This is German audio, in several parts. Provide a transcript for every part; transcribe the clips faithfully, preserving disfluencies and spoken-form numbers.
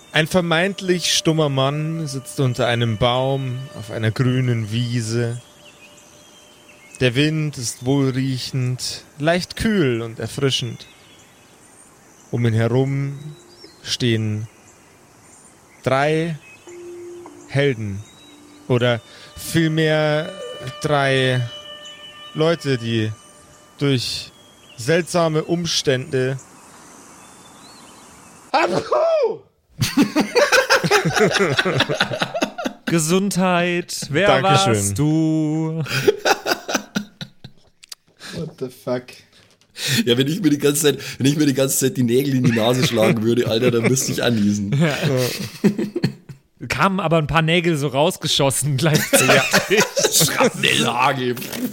Ein vermeintlich stummer Mann sitzt unter einem Baum auf einer grünen Wiese. Der Wind ist wohlriechend, leicht kühl und erfrischend. Um ihn herum stehen drei Helden oder vielmehr drei Leute, die durch seltsame Umstände Gesundheit, wer Dankeschön. warst du? What the fuck? Ja, wenn ich mir die ganze Zeit, wenn ich mir die ganze Zeit die Nägel in die Nase schlagen würde, Alter, dann müsste ich anniesen. Ja. Kamen aber ein paar Nägel so rausgeschossen gleichzeitig. Schrapnellhagel.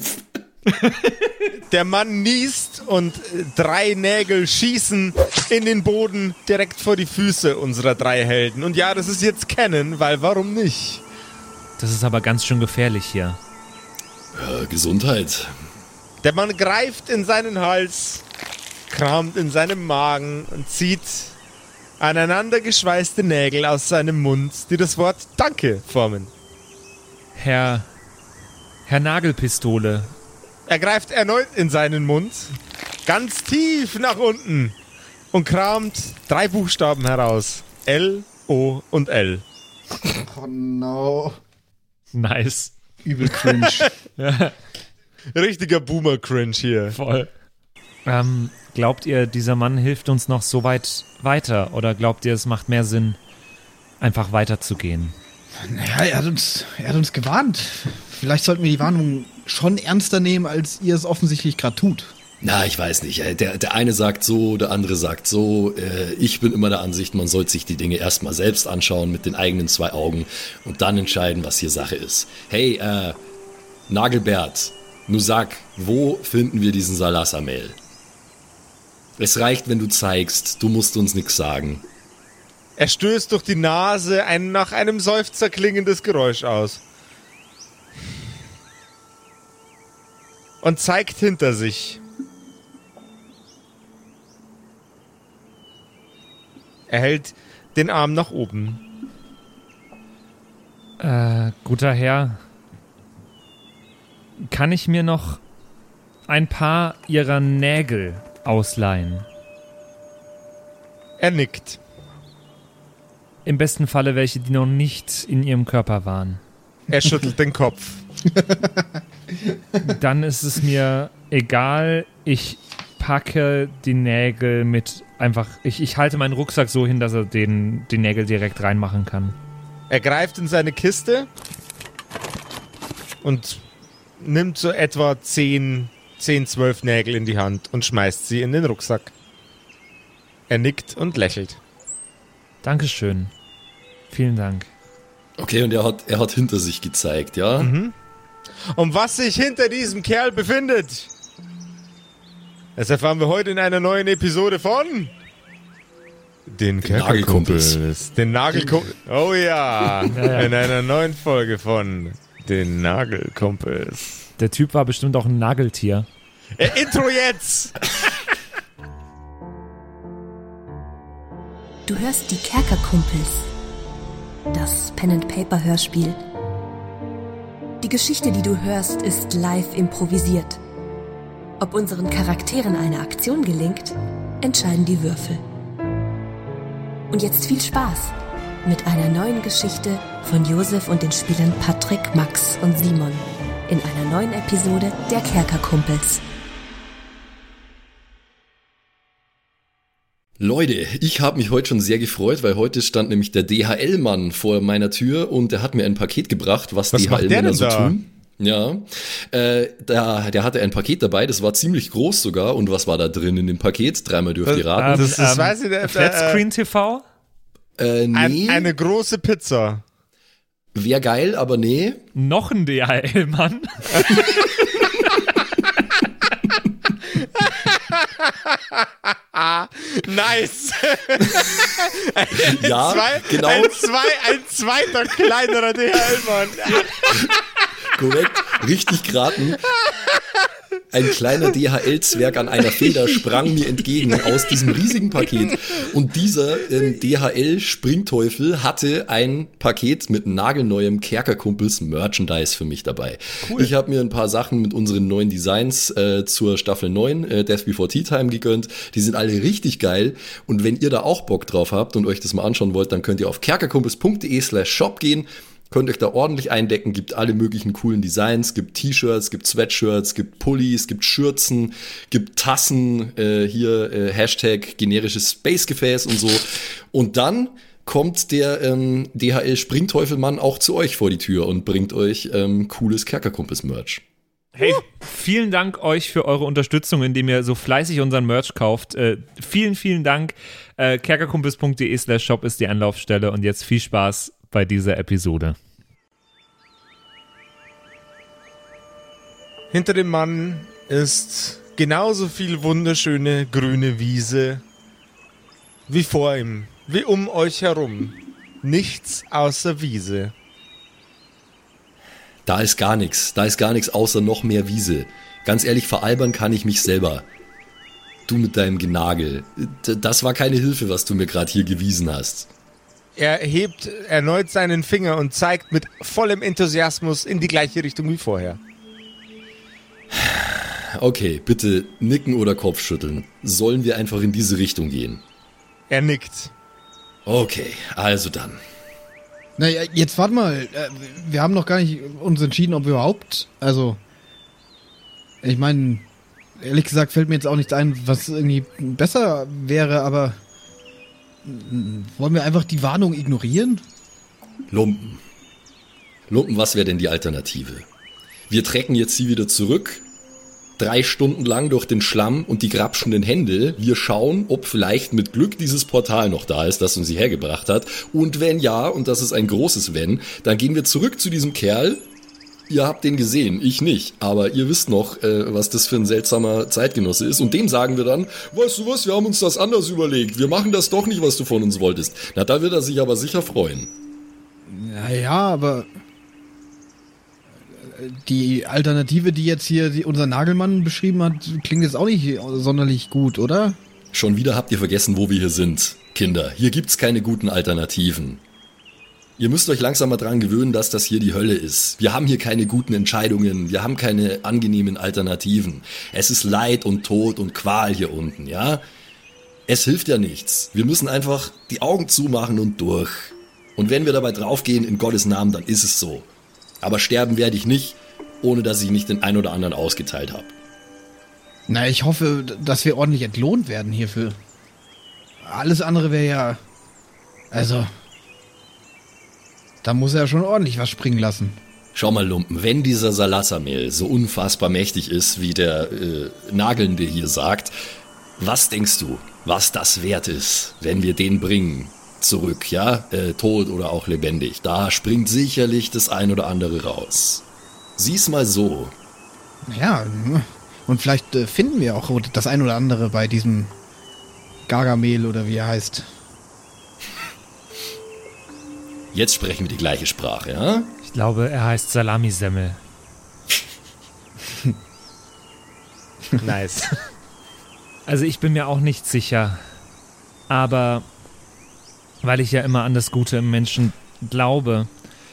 Der Mann niest und drei Nägel schießen in den Boden direkt vor die Füße unserer drei Helden. Und ja, das ist jetzt Canon, weil warum nicht? Das ist aber ganz schön gefährlich hier. Ja, Gesundheit. Der Mann greift in seinen Hals, kramt in seinem Magen und zieht aneinander geschweißte Nägel aus seinem Mund, die das Wort Danke formen. Herr, Herr Nagelpistole. Er greift erneut in seinen Mund, ganz tief nach unten und kramt drei Buchstaben heraus. L, O und L. Oh no. Nice. Übel cringe. Ja, Richtiger Boomer-Cringe hier. voll. Ähm, glaubt ihr, dieser Mann hilft uns noch so weit weiter? Oder glaubt ihr, es macht mehr Sinn, einfach weiterzugehen? Naja, er hat uns, er hat uns gewarnt. Vielleicht sollten wir die Warnung schon ernster nehmen, als ihr es offensichtlich gerade tut. Na, ich weiß nicht. Der, der eine sagt so, der andere sagt so. Ich bin immer der Ansicht, man sollte sich die Dinge erstmal selbst anschauen mit den eigenen zwei Augen und dann entscheiden, was hier Sache ist. Hey, äh, Nagelbert, nun sag, wo finden wir diesen Salasamel? Es reicht, wenn du zeigst, du musst uns nichts sagen. Er stößt durch die Nase ein nach einem Seufzer klingendes Geräusch aus. Und zeigt hinter sich. Er hält den Arm nach oben. Äh, guter Herr, kann ich mir noch ein paar Ihrer Nägel ausleihen? Er nickt. Im besten Falle welche, die noch nicht in Ihrem Körper waren. Er schüttelt den Kopf. Dann ist es mir egal, ich packe die Nägel mit einfach, ich, ich halte meinen Rucksack so hin, dass er den, die Nägel direkt reinmachen kann. Er greift in seine Kiste und nimmt so etwa zehn, zehn, zwölf Nägel in die Hand und schmeißt sie in den Rucksack. Er nickt und lächelt. Dankeschön. Vielen Dank. Okay, und er hat, er hat hinter sich gezeigt, ja? Mhm. Und was sich hinter diesem Kerl befindet, das erfahren wir heute in einer neuen Episode von Den Kerkerkumpels. Den Nagelkumpels. Oh ja, in einer neuen Folge von Den Nagelkumpels. Der Typ war bestimmt auch ein Nageltier. Äh, Intro jetzt! Du hörst die Kerkerkumpels. Das Pen-and-Paper-Hörspiel. Die Geschichte, die du hörst, ist live improvisiert. Ob unseren Charakteren eine Aktion gelingt, entscheiden die Würfel. Und jetzt viel Spaß mit einer neuen Geschichte von Josef und den Spielern Patrick, Max und Simon in einer neuen Episode der Kerkerkumpels. Leute, ich habe mich heute schon sehr gefreut, weil heute stand nämlich der D H L-Mann vor meiner Tür und der hat mir ein Paket gebracht, was, was D H L-Männer so da? tun. Ja, äh, da, der hatte ein Paket dabei, das war ziemlich groß sogar. Und was war da drin in dem Paket? Dreimal dürft ihr raten. Das, das ähm, weiß ich nicht. Flatscreen T V? Äh, nee. Ein, eine große Pizza. Wäre geil, aber nee. Noch ein D H L-Mann? Nice. ein, ja, zwei, genau. Ein, zwei, ein zweiter kleinerer D H L-Mann. Korrekt, richtig geraten. Ein kleiner D H L-Zwerg an einer Feder sprang mir entgegen aus diesem riesigen Paket. Und dieser ähm, D H L-Springteufel hatte ein Paket mit nagelneuem Kerkerkumpels Merchandise für mich dabei. Cool. Ich habe mir ein paar Sachen mit unseren neuen Designs äh, zur Staffel neun äh, Death Before Tea Time gegönnt. Die sind alle richtig geil. Und wenn ihr da auch Bock drauf habt und euch das mal anschauen wollt, dann könnt ihr auf kerkerkumpels.de slash shop gehen. Könnt euch da ordentlich eindecken, gibt alle möglichen coolen Designs, gibt T-Shirts, gibt Sweatshirts, gibt Pullis, gibt Schürzen, gibt Tassen, äh, hier äh, Hashtag generisches Space-Gefäß und so. Und dann kommt der ähm, D H L-Springteufelmann auch zu euch vor die Tür und bringt euch ähm, cooles Kerkerkumpels-Merch. Hey, vielen Dank euch für eure Unterstützung, indem ihr so fleißig unseren Merch kauft. Äh, vielen, vielen Dank. Äh, kerkerkumpels.de slash shop ist die Anlaufstelle und jetzt viel Spaß bei dieser Episode. Hinter dem Mann ist genauso viel wunderschöne grüne Wiese wie vor ihm, wie um euch herum. Nichts außer Wiese. Da ist gar nichts, da ist gar nichts außer noch mehr Wiese. Ganz ehrlich, veralbern kann ich mich selber. Du mit deinem Genagel. Das war keine Hilfe, was du mir gerade hier gewiesen hast. Er hebt erneut seinen Finger und zeigt mit vollem Enthusiasmus in die gleiche Richtung wie vorher. Okay, bitte nicken oder Kopfschütteln. Sollen wir einfach in diese Richtung gehen? Er nickt. Okay, also dann. Naja, jetzt warte mal. Wir haben noch gar nicht uns entschieden, ob wir überhaupt... Also, ich meine, ehrlich gesagt fällt mir jetzt auch nichts ein, was irgendwie besser wäre, aber... Wollen wir einfach die Warnung ignorieren? Lumpen. Lumpen, was wäre denn die Alternative? Wir trecken jetzt sie wieder zurück, drei Stunden lang durch den Schlamm und die grapschenden Hände. Wir schauen, ob vielleicht mit Glück dieses Portal noch da ist, das uns sie hergebracht hat. Und wenn ja, und das ist ein großes Wenn, dann gehen wir zurück zu diesem Kerl. Ihr habt den gesehen, ich nicht, aber ihr wisst noch, äh, was das für ein seltsamer Zeitgenosse ist. Und dem sagen wir dann, weißt du was, wir haben uns das anders überlegt. Wir machen das doch nicht, was du von uns wolltest. Na, da wird er sich aber sicher freuen. Naja, aber die Alternative, die jetzt hier die unser Nagelmann beschrieben hat, klingt jetzt auch nicht sonderlich gut, oder? Schon wieder habt ihr vergessen, wo wir hier sind. Kinder, hier gibt's keine guten Alternativen. Ihr müsst euch langsam mal dran gewöhnen, dass das hier die Hölle ist. Wir haben hier keine guten Entscheidungen, wir haben keine angenehmen Alternativen. Es ist Leid und Tod und Qual hier unten, ja? Es hilft ja nichts. Wir müssen einfach die Augen zumachen und durch. Und wenn wir dabei draufgehen, in Gottes Namen, dann ist es so. Aber sterben werde ich nicht, ohne dass ich nicht den ein oder anderen ausgeteilt habe. Na, ich hoffe, dass wir ordentlich entlohnt werden hierfür. Alles andere wäre ja... Also... Da muss er ja schon ordentlich was springen lassen. Schau mal, Lumpen, wenn dieser Salasamel so unfassbar mächtig ist, wie der äh, Nagelnde hier sagt, was denkst du, was das wert ist, wenn wir den bringen zurück, ja, äh, tot oder auch lebendig? Da springt sicherlich das ein oder andere raus. Sieh's mal so. Ja, und vielleicht äh, finden wir auch das ein oder andere bei diesem Gargamel oder wie er heißt. Jetzt sprechen wir die gleiche Sprache, ja? Ich glaube, er heißt Salamisemmel. Nice. Also ich bin mir auch nicht sicher, aber weil ich ja immer an das Gute im Menschen glaube,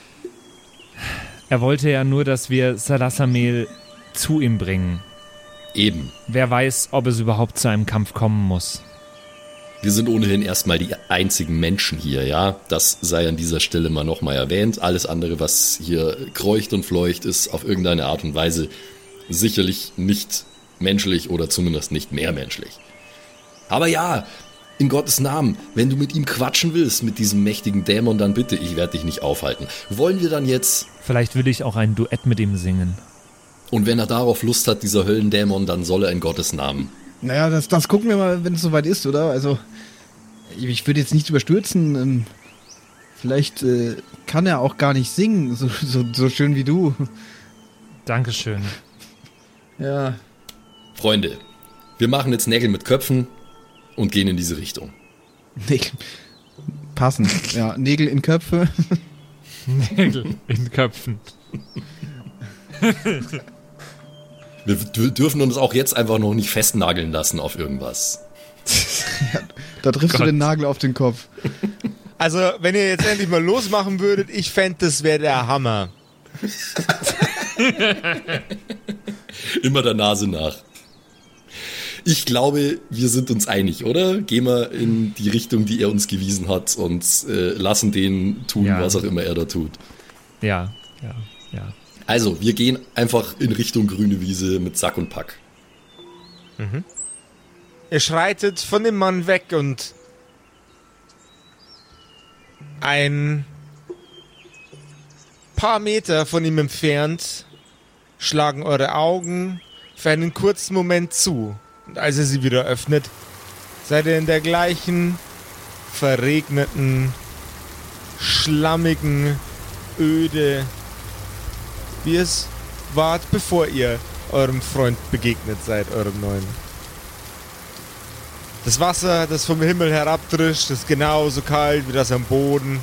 er wollte ja nur, dass wir Salasamel zu ihm bringen. Eben. Wer weiß, ob es überhaupt zu einem Kampf kommen muss. Wir sind ohnehin erstmal die einzigen Menschen hier, ja. Das sei an dieser Stelle mal nochmal erwähnt. Alles andere, was hier kreucht und fleucht, ist auf irgendeine Art und Weise sicherlich nicht menschlich oder zumindest nicht mehr menschlich. Aber ja, in Gottes Namen, wenn du mit ihm quatschen willst, mit diesem mächtigen Dämon, dann bitte, ich werde dich nicht aufhalten. Wollen wir dann jetzt... Vielleicht will ich auch ein Duett mit ihm singen. Und wenn er darauf Lust hat, dieser Höllendämon, dann soll er in Gottes Namen. Naja, das, das gucken wir mal, wenn es soweit ist, oder? Also, ich würde jetzt nicht überstürzen. Ähm, vielleicht äh, kann er auch gar nicht singen, so, so, so schön wie du. Dankeschön. Ja. Freunde, wir machen jetzt Nägel mit Köpfen und gehen in diese Richtung. Nägel. Passend. Ja, Nägel in Köpfe. Nägel in Köpfen. Wir d- dürfen uns auch jetzt einfach noch nicht festnageln lassen auf irgendwas. Ja, da triffst Gott. du den Nagel auf den Kopf. Also, wenn ihr jetzt endlich mal losmachen würdet, ich fände, das wäre der Hammer. Immer der Nase nach. Ich glaube, wir sind uns einig, oder? Gehen wir in die Richtung, die er uns gewiesen hat und äh, lassen den tun, ja. was auch immer er da tut. Ja, ja, ja. Also, wir gehen einfach in Richtung grüne Wiese mit Sack und Pack. Mhm. Ihr schreitet von dem Mann weg und ein paar Meter von ihm entfernt schlagen eure Augen für einen kurzen Moment zu. Und als ihr sie wieder öffnet, seid ihr in der gleichen verregneten, schlammigen Öde, wie es wart, bevor ihr eurem Freund begegnet seid, eurem neuen. Das Wasser, das vom Himmel herabdrischt, ist genauso kalt wie das am Boden.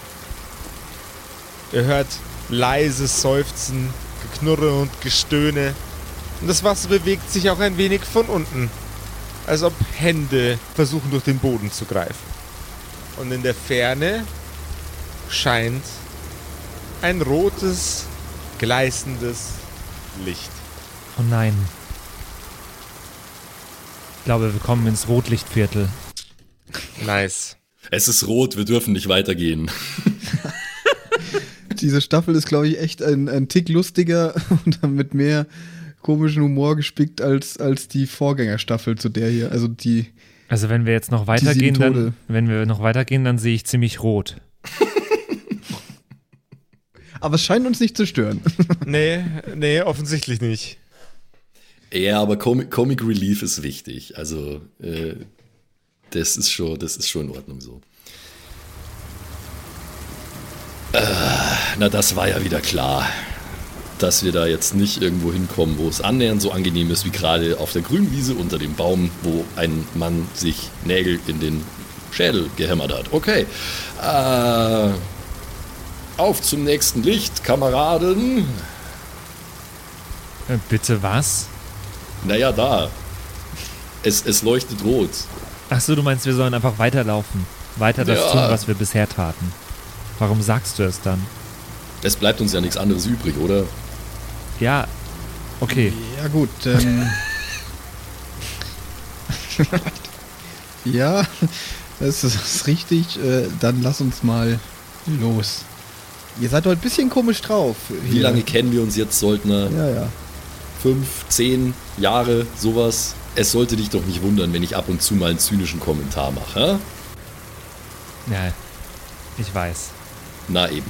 Ihr hört leises Seufzen, Geknurre und Gestöhne. Und das Wasser bewegt sich auch ein wenig von unten, als ob Hände versuchen, durch den Boden zu greifen. Und in der Ferne scheint ein rotes, gleißendes Licht. Oh nein. Ich glaube, wir kommen ins Rotlichtviertel. Nice. Es ist rot, wir dürfen nicht weitergehen. Diese Staffel ist, glaube ich, echt ein, ein Tick lustiger und mit mehr komischen Humor gespickt als, als die Vorgängerstaffel zu der hier. Also die. Also wenn wir jetzt noch weitergehen, dann, wenn wir noch weitergehen, dann sehe ich ziemlich rot. Aber es scheint uns nicht zu stören. Nee, nee, offensichtlich nicht. Ja, aber Comic, Comic Relief ist wichtig. Also, äh, das ist schon, das ist schon in Ordnung so. Äh, na, das war ja wieder klar, dass wir da jetzt nicht irgendwo hinkommen, wo es annähernd so angenehm ist wie gerade auf der Grünwiese unter dem Baum, wo ein Mann sich Nägel in den Schädel gehämmert hat. Okay. Äh, auf zum nächsten Licht, Kameraden. Äh, bitte was? Naja, da. Es, es leuchtet rot. Achso, du meinst, wir sollen einfach weiterlaufen. Weiter das Ja. tun, was wir bisher taten. Warum sagst du es dann? Es bleibt uns ja nichts anderes übrig, oder? Ja, okay. Ja, gut. Ähm. Ja, das ist, das ist richtig. Äh, dann lass uns mal los. Ihr seid heute ein bisschen komisch drauf. Wie hier. lange kennen wir uns jetzt, Soldner? Ja, ja. Fünf, zehn Jahre, sowas? Es sollte dich doch nicht wundern, wenn ich ab und zu mal einen zynischen Kommentar mache, hä? Ja, ich weiß. Na eben.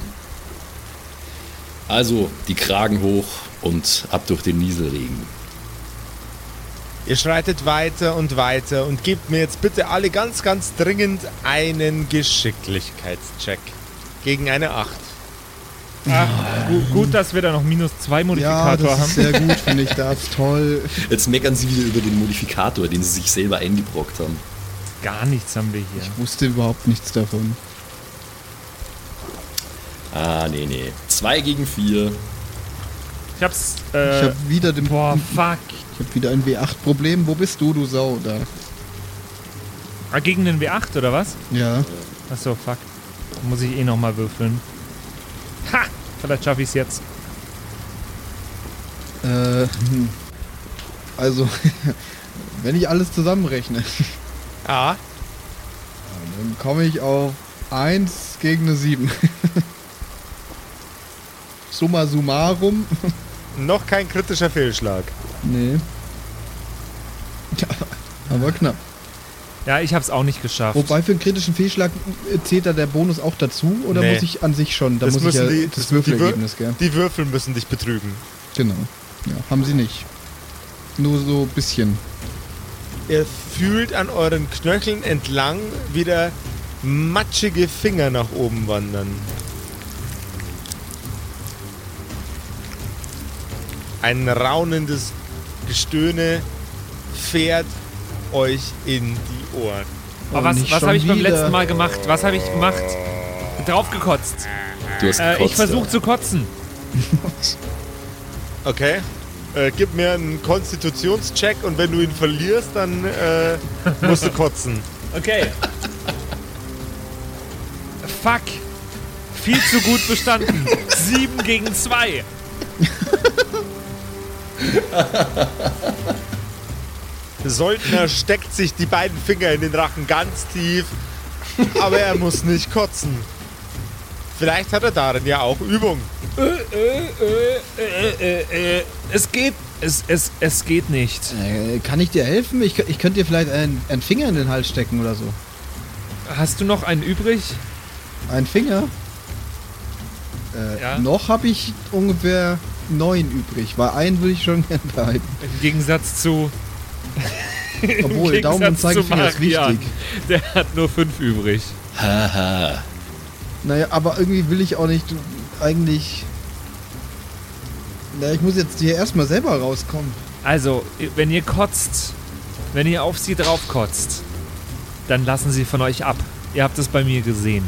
Also, die Kragen hoch und ab durch den Nieselregen. Ihr schreitet weiter und weiter und gebt mir jetzt bitte alle ganz, ganz dringend einen Geschicklichkeitscheck. Gegen eine acht. Ach, gu- gut, dass wir da noch minus zwei Ja, Modifikator das haben. ist sehr gut, finde ich. Das ist toll. Jetzt meckern sie wieder über den Modifikator, den sie sich selber eingebrockt haben. Gar nichts haben wir hier. Ich wusste überhaupt nichts davon. Ah, nee, nee. Zwei gegen vier. Ich hab's, Ich äh, habe wieder den. boah, fuck. Ich habe wieder ein W acht Problem. Wo bist du, du Sau? Da. Ah, gegen den W acht, oder was? Ja. Achso, fuck. Muss ich eh nochmal würfeln. Ha! Vielleicht schaffe ich es jetzt. Äh, hm. Also, wenn ich alles zusammenrechne, Ah, dann komme ich auf eins gegen eine sieben. Summa summarum. noch kein kritischer Fehlschlag. Nee. Aber knapp. Ja, ich hab's auch nicht geschafft. Wobei für einen kritischen Fehlschlag zählt da der Bonus auch dazu? Oder Nee. muss ich an sich schon? Da Das muss ich ja müssen die- das das- Würfelergebnis, die Wür- gell? Die Würfel müssen dich betrügen. Genau. Ja, haben sie nicht. Nur so ein bisschen. Ihr fühlt an euren Knöcheln entlang wieder matschige Finger nach oben wandern. Ein raunendes Gestöhne fährt euch in die Ohren. Oh, was nicht was schon habe ich beim wieder. letzten Mal gemacht? Was habe ich gemacht? Draufgekotzt. Du hast Äh, gekotzt, ich versuche ja. zu kotzen. Okay? Äh, gib mir einen Konstitutionscheck und wenn du ihn verlierst, dann äh, musst du kotzen. Okay. Fuck. Viel zu gut bestanden. Sieben gegen zwei. Der Söldner steckt sich die beiden Finger in den Rachen ganz tief, aber er muss nicht kotzen. Vielleicht hat er darin ja auch Übung. Äh, äh, äh, äh, äh, äh. Es geht. Es, es, es geht nicht. Äh, kann ich dir helfen? Ich, ich könnte dir vielleicht einen, einen Finger in den Hals stecken oder so. Hast du noch einen übrig? Ein Finger? Äh, Ja. Noch habe ich ungefähr neun übrig, weil einen würde ich schon gerne behalten. Im Gegensatz zu. Obwohl, Im Daumen und Gegensatz zu Zeigefinger ist Marian. wichtig. Der hat nur fünf übrig. Haha. Naja, aber irgendwie will ich auch nicht eigentlich... Na, ich muss jetzt hier erstmal selber rauskommen. Also, wenn ihr kotzt, wenn ihr auf sie drauf kotzt, dann lassen sie von euch ab. Ihr habt es bei mir gesehen.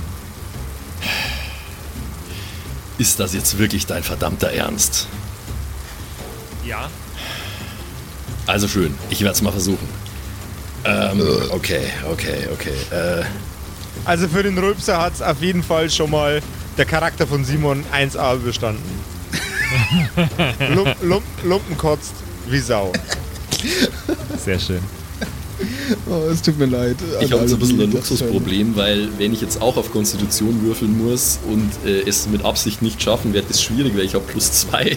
Ist das jetzt wirklich dein verdammter Ernst? Ja. Also schön, ich werde es mal versuchen. Ähm, okay, okay, okay. Äh, Also für den Rülpser hat es auf jeden Fall schon mal der Charakter von Simon eins a überstanden. Lump, Lump, Lumpen kotzt wie Sau. Sehr schön. Oh, es tut mir leid. ich habe jetzt ein bisschen ein Das Luxusproblem, weil wenn ich jetzt auch auf Konstitution würfeln muss und äh, es mit Absicht nicht schaffen, wird es schwierig, weil ich habe plus zwei.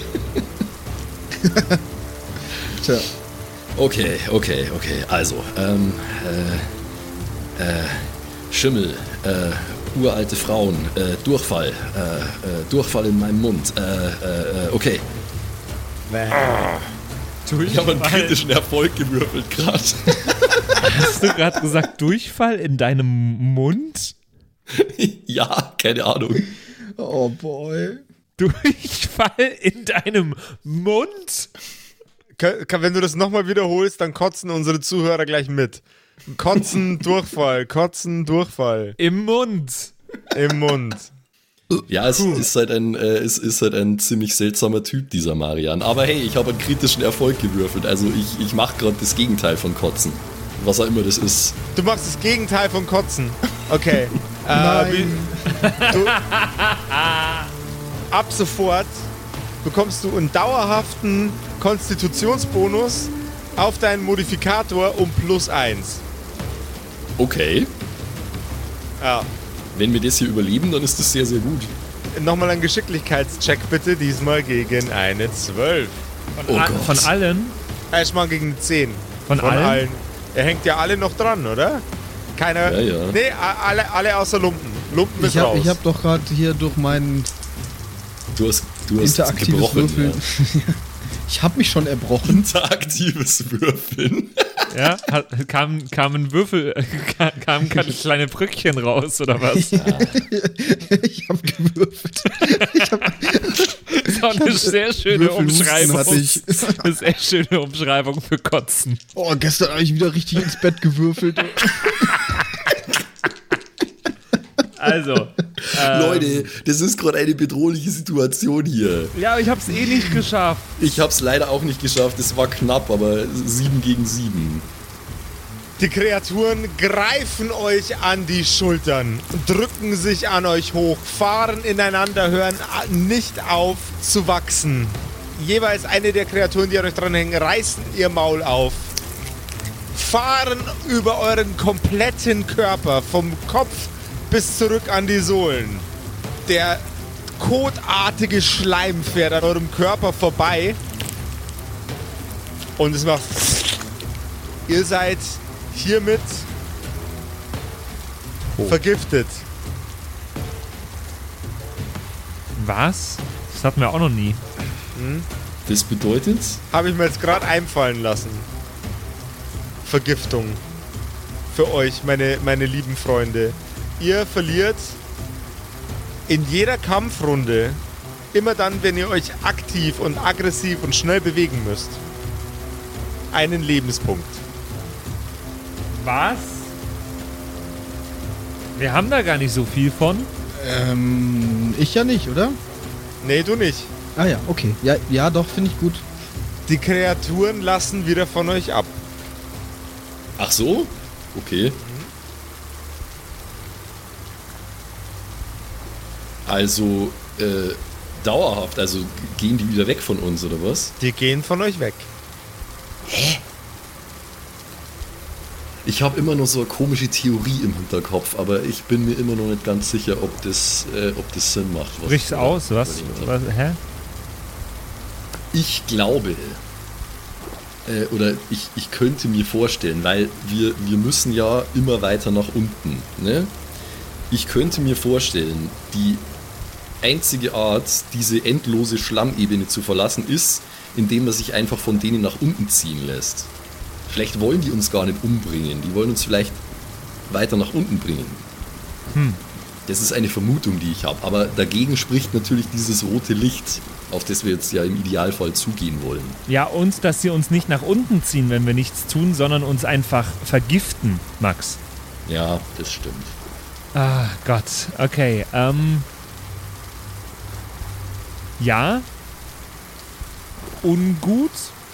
Tja. Okay, okay, okay. Also, ähm, äh, äh, Schimmel, äh, uralte Frauen, äh, Durchfall, äh, äh, Durchfall in meinem Mund, äh, äh, äh, okay. Ich habe einen kritischen Erfolg gewürfelt gerade. Hast du gerade gesagt, Durchfall in deinem Mund? Ja, keine Ahnung. Oh boy. Durchfall in deinem Mund? Wenn du das nochmal wiederholst, dann kotzen unsere Zuhörer gleich mit. Kotzen, Durchfall, Kotzen, Durchfall. Im Mund. Im Mund. Ja, es ist halt, ein, äh, es ist halt ein ziemlich seltsamer Typ, dieser Marian. Aber hey, ich habe einen kritischen Erfolg gewürfelt. Also ich, ich mache gerade das Gegenteil von Kotzen. Was auch immer das ist. Du machst das Gegenteil von Kotzen. Okay. äh, Nein. wie- du, ab sofort bekommst du einen dauerhaften Konstitutionsbonus auf deinen Modifikator um plus eins. Okay. Ja. Wenn wir das hier überleben, dann ist das sehr, sehr gut. Nochmal ein Geschicklichkeitscheck bitte, diesmal gegen eine zwölf. Oh A- Gott. Von allen? Erstmal gegen eine zehn. Von allen? Er hängt ja alle noch dran, oder? Keiner. Ja, ja. Nee, a- alle, alle außer Lumpen. Lumpen ist Ich habe raus. ich hab doch gerade hier durch mein Du hast, du hast interaktives gebrochen. Würfeln. Ich habe mich schon Ja. erbrochen. Interaktives Würfeln. Ja? Hat, kam, kam ein Würfel, kam, kam kleine Brückchen raus, oder was? Ich habe gewürfelt. Ich hab, Das ist auch eine sehr schöne Würfelhusten Umschreibung. hatte ich. Eine sehr schöne Umschreibung für Kotzen. Oh, gestern habe ich wieder richtig ins Bett gewürfelt. Also. Ähm, Leute, das ist gerade eine bedrohliche Situation hier. Ja, aber ich hab's eh nicht geschafft. Ich habe es leider auch nicht geschafft. Es war knapp, aber sieben gegen sieben. Die Kreaturen greifen euch an die Schultern, drücken sich an euch hoch, fahren ineinander, hören nicht auf zu wachsen. Jeweils eine der Kreaturen, die an euch dranhängen, reißen ihr Maul auf, fahren über euren kompletten Körper, vom Kopf bis zurück an die Sohlen. Der kotartige Schleim fährt an eurem Körper vorbei und es macht... Ihr seid hiermit vergiftet. Was? Das hatten wir auch noch nie. Das bedeutet, Habe ich mir jetzt gerade einfallen lassen. Vergiftung. Für euch, meine, meine lieben Freunde. Ihr verliert in jeder Kampfrunde, immer dann, wenn ihr euch aktiv und aggressiv und schnell bewegen müsst, einen Lebenspunkt. Was? Wir haben da gar nicht so viel von. Ähm, ich ja nicht, oder? Nee, du nicht. Ah ja, okay. Ja, ja doch, finde ich gut. Die Kreaturen lassen wieder von euch ab. Ach so? Okay. Also, äh, dauerhaft, also gehen die wieder weg von uns, oder was? Die gehen von euch weg. Hä? Ich habe immer noch so eine komische Theorie im Hinterkopf, aber ich bin mir immer noch nicht ganz sicher, ob das, äh, ob das Sinn macht. Sprich's aus, was? was? Hä? Ich glaube, äh, oder ich, ich könnte mir vorstellen, weil wir, wir müssen ja immer weiter nach unten, ne? Ich könnte mir vorstellen, die einzige Art, diese endlose Schlammebene zu verlassen, ist, indem man sich einfach von denen nach unten ziehen lässt. Vielleicht wollen die uns gar nicht umbringen, die wollen uns vielleicht weiter nach unten bringen. Hm. Das ist eine Vermutung, die ich habe. Aber dagegen spricht natürlich dieses rote Licht, auf das wir jetzt ja im Idealfall zugehen wollen. Ja, und dass sie uns nicht nach unten ziehen, wenn wir nichts tun, sondern uns einfach vergiften, Max. Ja, das stimmt. Ah, Gott. Okay, ähm... ja. Ungut.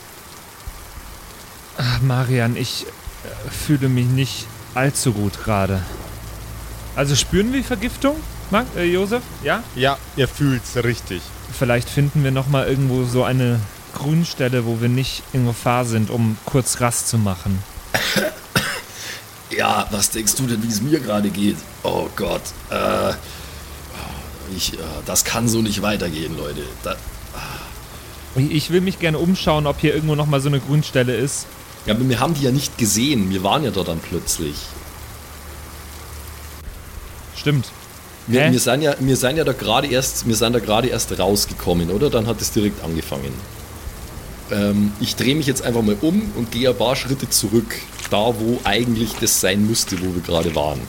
Ach, Marian, ich äh, fühle mich nicht allzu gut gerade. Also spüren wir Vergiftung, Mark, äh, Josef? Ja? Ja, ihr fühlt's richtig. Vielleicht finden wir nochmal irgendwo so eine Grünstelle, wo wir nicht in Gefahr sind, um kurz Rast zu machen. Ja, was denkst du denn, wie es mir gerade geht? Oh Gott, äh, ich, äh, das kann so nicht weitergehen, Leute. Da, Ich will mich gerne umschauen, ob hier irgendwo nochmal so eine Grünstelle ist. ja, aber wir haben die ja nicht gesehen. Wir waren ja da dann plötzlich. Stimmt. Wir, Hä? wir, sind ja, wir sind ja da gerade erst, wir sind da gerade erst rausgekommen, oder? Dann hat es direkt angefangen. Ähm, ich drehe mich jetzt einfach mal um und gehe ein paar Schritte zurück, da wo eigentlich das sein müsste, wo wir gerade waren.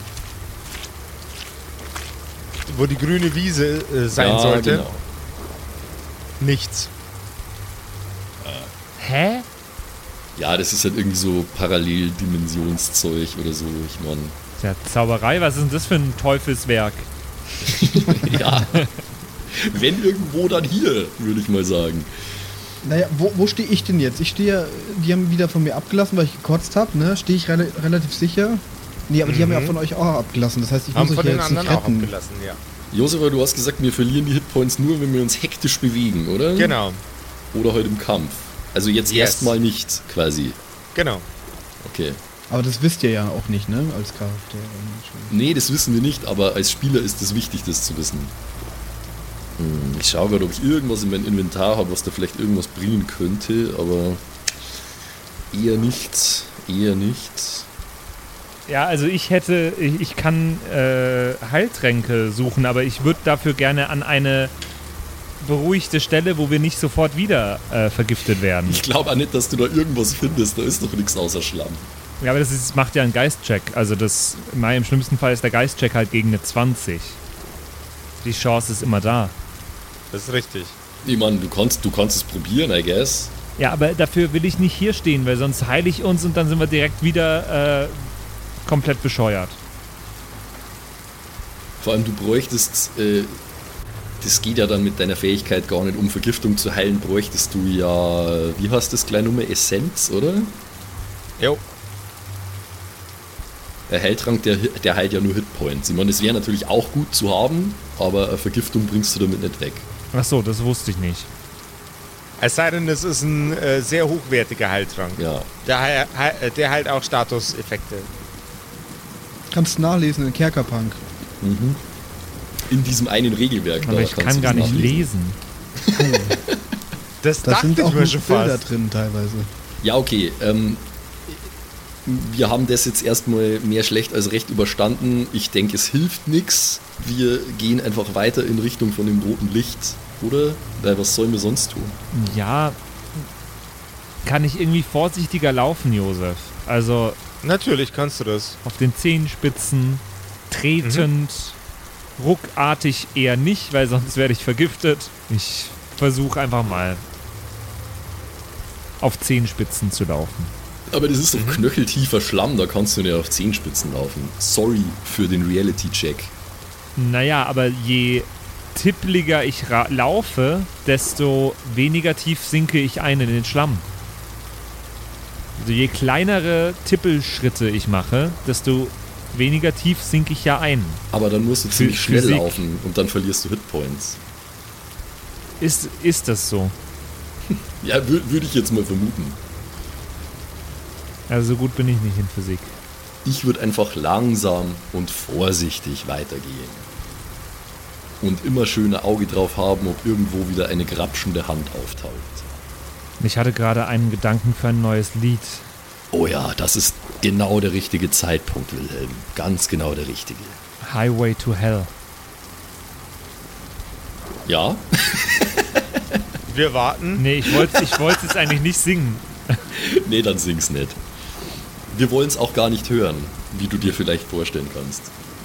Wo die grüne Wiese äh, sein ja, sollte. Genau. Nichts. Hä? Ja, das ist halt irgendwie so Paralleldimensionszeug oder so. Ich meine. Ja, Zauberei, was ist denn das für ein Teufelswerk? Ja. Wenn irgendwo, dann hier, würde ich mal sagen. Naja, wo, wo stehe ich denn jetzt? Ich stehe ja, die haben wieder von mir abgelassen, weil ich gekotzt habe, ne? Stehe ich re relativ sicher? Nee, aber die haben ja von euch auch abgelassen. Das heißt, ich Haben muss von euch ja den jetzt nicht anderen auch retten. abgelassen, ja. Josef, du hast gesagt, wir verlieren die Hitpoints nur, wenn wir uns hektisch bewegen, oder? Genau, Oder halt im Kampf. Also jetzt Yes. erstmal nicht, quasi. genau. Okay. Aber das wisst ihr ja auch nicht, ne? Als Charakter. Nee, das wissen wir nicht, aber als Spieler ist es wichtig, das zu wissen. Hm, ich schaue gerade, ob ich irgendwas in meinem Inventar habe, was da vielleicht irgendwas bringen könnte, aber eher nicht, eher nicht. Ja, also ich hätte, ich, ich kann äh, Heiltränke suchen, aber ich würde dafür gerne an eine beruhigte Stelle, wo wir nicht sofort wieder äh, vergiftet werden. Ich glaube auch nicht, dass du da irgendwas findest, da ist doch nichts außer Schlamm. Ja, aber das ist, macht ja einen Geistcheck. Also das, im schlimmsten Fall ist der Geistcheck halt gegen eine zwanzig. Die Chance ist immer da. Das ist richtig. Ich meine, du kannst, du kannst es probieren, I guess. Ja, aber dafür will ich nicht hier stehen, weil sonst heile ich uns und dann sind wir direkt wieder äh, komplett bescheuert. Vor allem, du bräuchtest, äh, das geht ja dann mit deiner Fähigkeit gar nicht, um Vergiftung zu heilen, bräuchtest du ja, wie heißt das gleich nochmal, Essenz, oder? Jo. Der Heiltrank, der, der heilt ja nur Hitpoints. Ich meine, das wäre natürlich auch gut zu haben, aber eine Vergiftung bringst du damit nicht weg. Ach so, das wusste ich nicht. Es sei denn, es ist ein äh, sehr hochwertiger Heiltrank. Ja. Der, heil, heil, der heilt auch Statuseffekte. Kannst nachlesen in Kerkerpunk. Mhm. In diesem einen Regelwerk. Aber da ich kannst kann du gar das nicht nachlesen. lesen. Das Da dachte sind ich auch mir schon Bilder fast. drin teilweise. Ja, okay. Ähm, wir haben das jetzt erstmal mehr schlecht als recht überstanden. Ich denke, es hilft nichts. Wir gehen einfach weiter in Richtung von dem roten Licht, oder? Weil was sollen wir sonst tun? Ja, kann ich irgendwie vorsichtiger laufen, Josef? Also Natürlich kannst du das. auf den Zehenspitzen, tretend, ruckartig eher nicht, weil sonst werde ich vergiftet. Ich versuche einfach mal auf Zehenspitzen zu laufen. Aber das ist doch knöcheltiefer Schlamm, da kannst du nicht auf Zehenspitzen laufen. Sorry für den Reality-Check. Naja, aber je tippliger ich ra- laufe, desto weniger tief sinke ich ein in den Schlamm. Also je kleinere Tippelschritte ich mache, desto weniger tief sinke ich ja ein. Aber dann musst du ziemlich Ph- schnell Physik. laufen und dann verlierst du Hitpoints. Ist, ist das so? Ja, wür- würde ich jetzt mal vermuten. Also so gut bin ich nicht in Physik. Ich würde einfach langsam und vorsichtig weitergehen. Und immer schön ein Auge drauf haben, ob irgendwo wieder eine grapschende Hand auftaucht. Ich hatte gerade einen Gedanken für ein neues Lied. Oh ja, das ist genau der richtige Zeitpunkt, Wilhelm. Ganz genau der richtige. Highway to Hell. Ja? Wir warten. Nee, ich wollte ich wollte es eigentlich nicht singen. Nee, dann sing's nicht. Wir wollen es auch gar nicht hören, wie du dir vielleicht vorstellen kannst.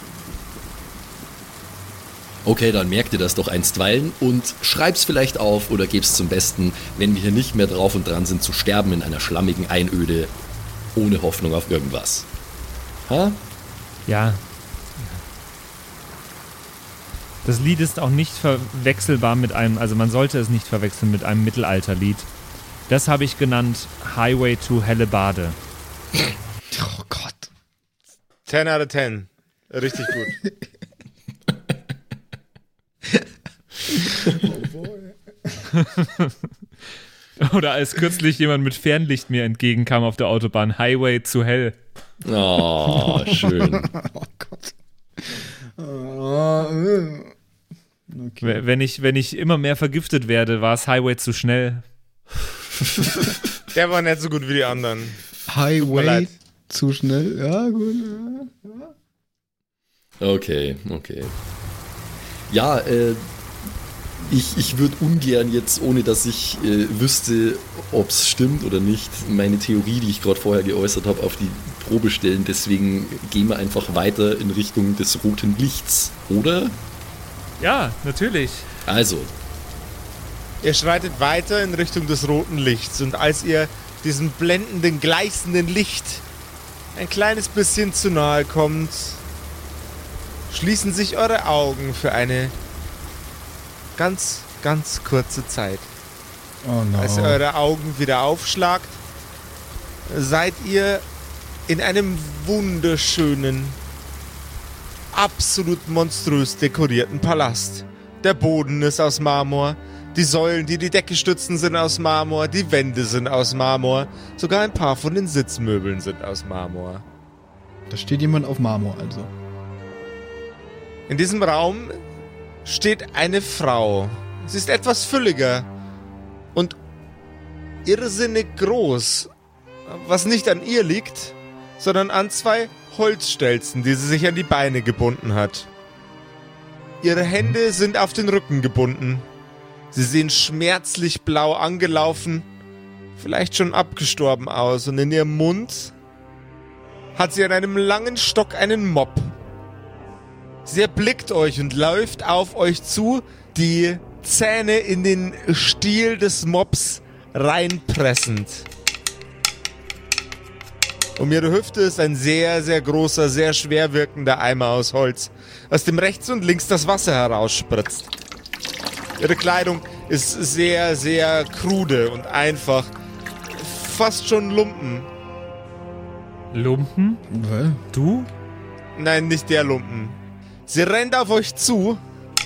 Okay, dann merk dir das doch einstweilen und schreib's vielleicht auf oder geb's zum Besten, wenn wir hier nicht mehr drauf und dran sind zu sterben in einer schlammigen Einöde, ohne Hoffnung auf irgendwas. Ha? Ja. Das Lied ist auch nicht verwechselbar mit einem, also man sollte es nicht verwechseln mit einem Mittelalterlied. Das habe ich genannt Highway to Hellebade. Oh Gott. zehn out of zehn. Richtig gut. Oder als kürzlich jemand mit Fernlicht mir entgegenkam auf der Autobahn, Highway to Hell. Oh, schön. Oh Gott. Oh, äh. Okay. Wenn ich, wenn ich immer mehr vergiftet werde, war es Highway zu schnell. Der war nicht so gut wie die anderen. Tut mir Highway leid. zu schnell. Ja, gut. Ja. Okay, okay. Ja, äh, ich, ich würde ungern jetzt, ohne dass ich äh, wüsste, ob es stimmt oder nicht, meine Theorie, die ich gerade vorher geäußert habe, auf die Probe stellen. Deswegen gehen wir einfach weiter in Richtung des roten Lichts, oder? Ja, natürlich. Also, Ihr schreitet weiter in Richtung des roten Lichts und als ihr diesem blendenden, gleißenden Licht ein kleines bisschen zu nahe kommt, schließen sich eure Augen für eine ganz, ganz kurze Zeit. Oh no. Als ihr eure Augen wieder aufschlagt, seid ihr in einem wunderschönen, absolut monströs dekorierten Palast. Der Boden ist aus Marmor, die Säulen, die die Decke stützen, sind aus Marmor, die Wände sind aus Marmor, sogar ein paar von den Sitzmöbeln sind aus Marmor. Da steht jemand auf Marmor also. In diesem Raum steht eine Frau. Sie ist etwas fülliger und irrsinnig groß, was nicht an ihr liegt, sondern an zwei Holzstelzen, die sie sich an die Beine gebunden hat. Ihre Hände sind auf den Rücken gebunden. Sie sehen schmerzlich blau angelaufen, vielleicht schon abgestorben aus, und in ihrem Mund hat sie an einem langen Stock einen Mob. Sie erblickt euch und läuft auf euch zu, die Zähne in den Stiel des Mobs reinpressend. Um ihre Hüfte ist ein sehr, sehr großer, sehr schwer wirkender Eimer aus Holz, aus dem rechts und links das Wasser herausspritzt. Ihre Kleidung ist sehr, sehr krude und einfach, fast schon Lumpen. Lumpen? Was? Du? Nein, nicht der Lumpen. Sie rennt auf euch zu,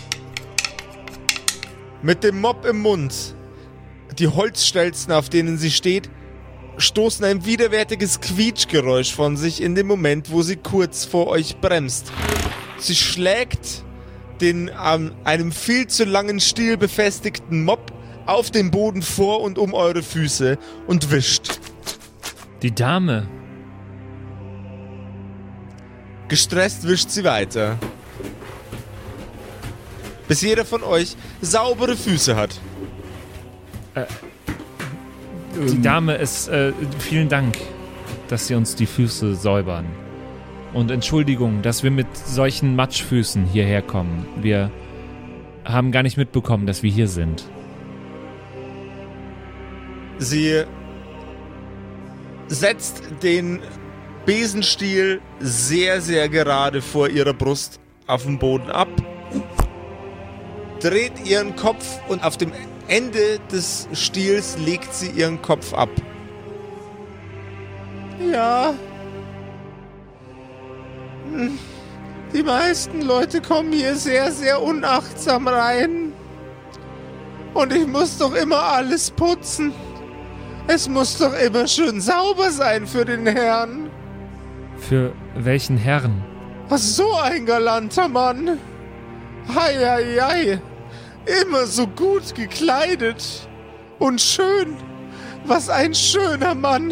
mit dem Mob im Mund. Die Holzstelzen, auf denen sie steht, stoßen ein widerwärtiges Quietschgeräusch von sich in dem Moment, wo sie kurz vor euch bremst. Sie schlägt den an einem viel zu langen Stiel befestigten Mob auf den Boden vor und um eure Füße und wischt. Die Dame. Gestresst wischt sie weiter. Bis jeder von euch saubere Füße hat. Die Dame ist, äh, vielen Dank, dass Sie uns die Füße säubern. Und Entschuldigung, dass wir mit solchen Matschfüßen hierher kommen. Wir haben gar nicht mitbekommen, dass wir hier sind. Sie setzt den Besenstiel sehr, sehr gerade vor ihrer Brust auf den Boden ab. dreht ihren Kopf und auf dem Ende des Stiels legt sie ihren Kopf ab. Ja. Die meisten Leute kommen hier sehr, sehr unachtsam rein. Und ich muss doch immer alles putzen. Es muss doch immer schön sauber sein für den Herrn. Für welchen Herrn? Ach, so ein galanter Mann. Hei, hei, hei. Immer so gut gekleidet. Und schön. Was ein schöner Mann.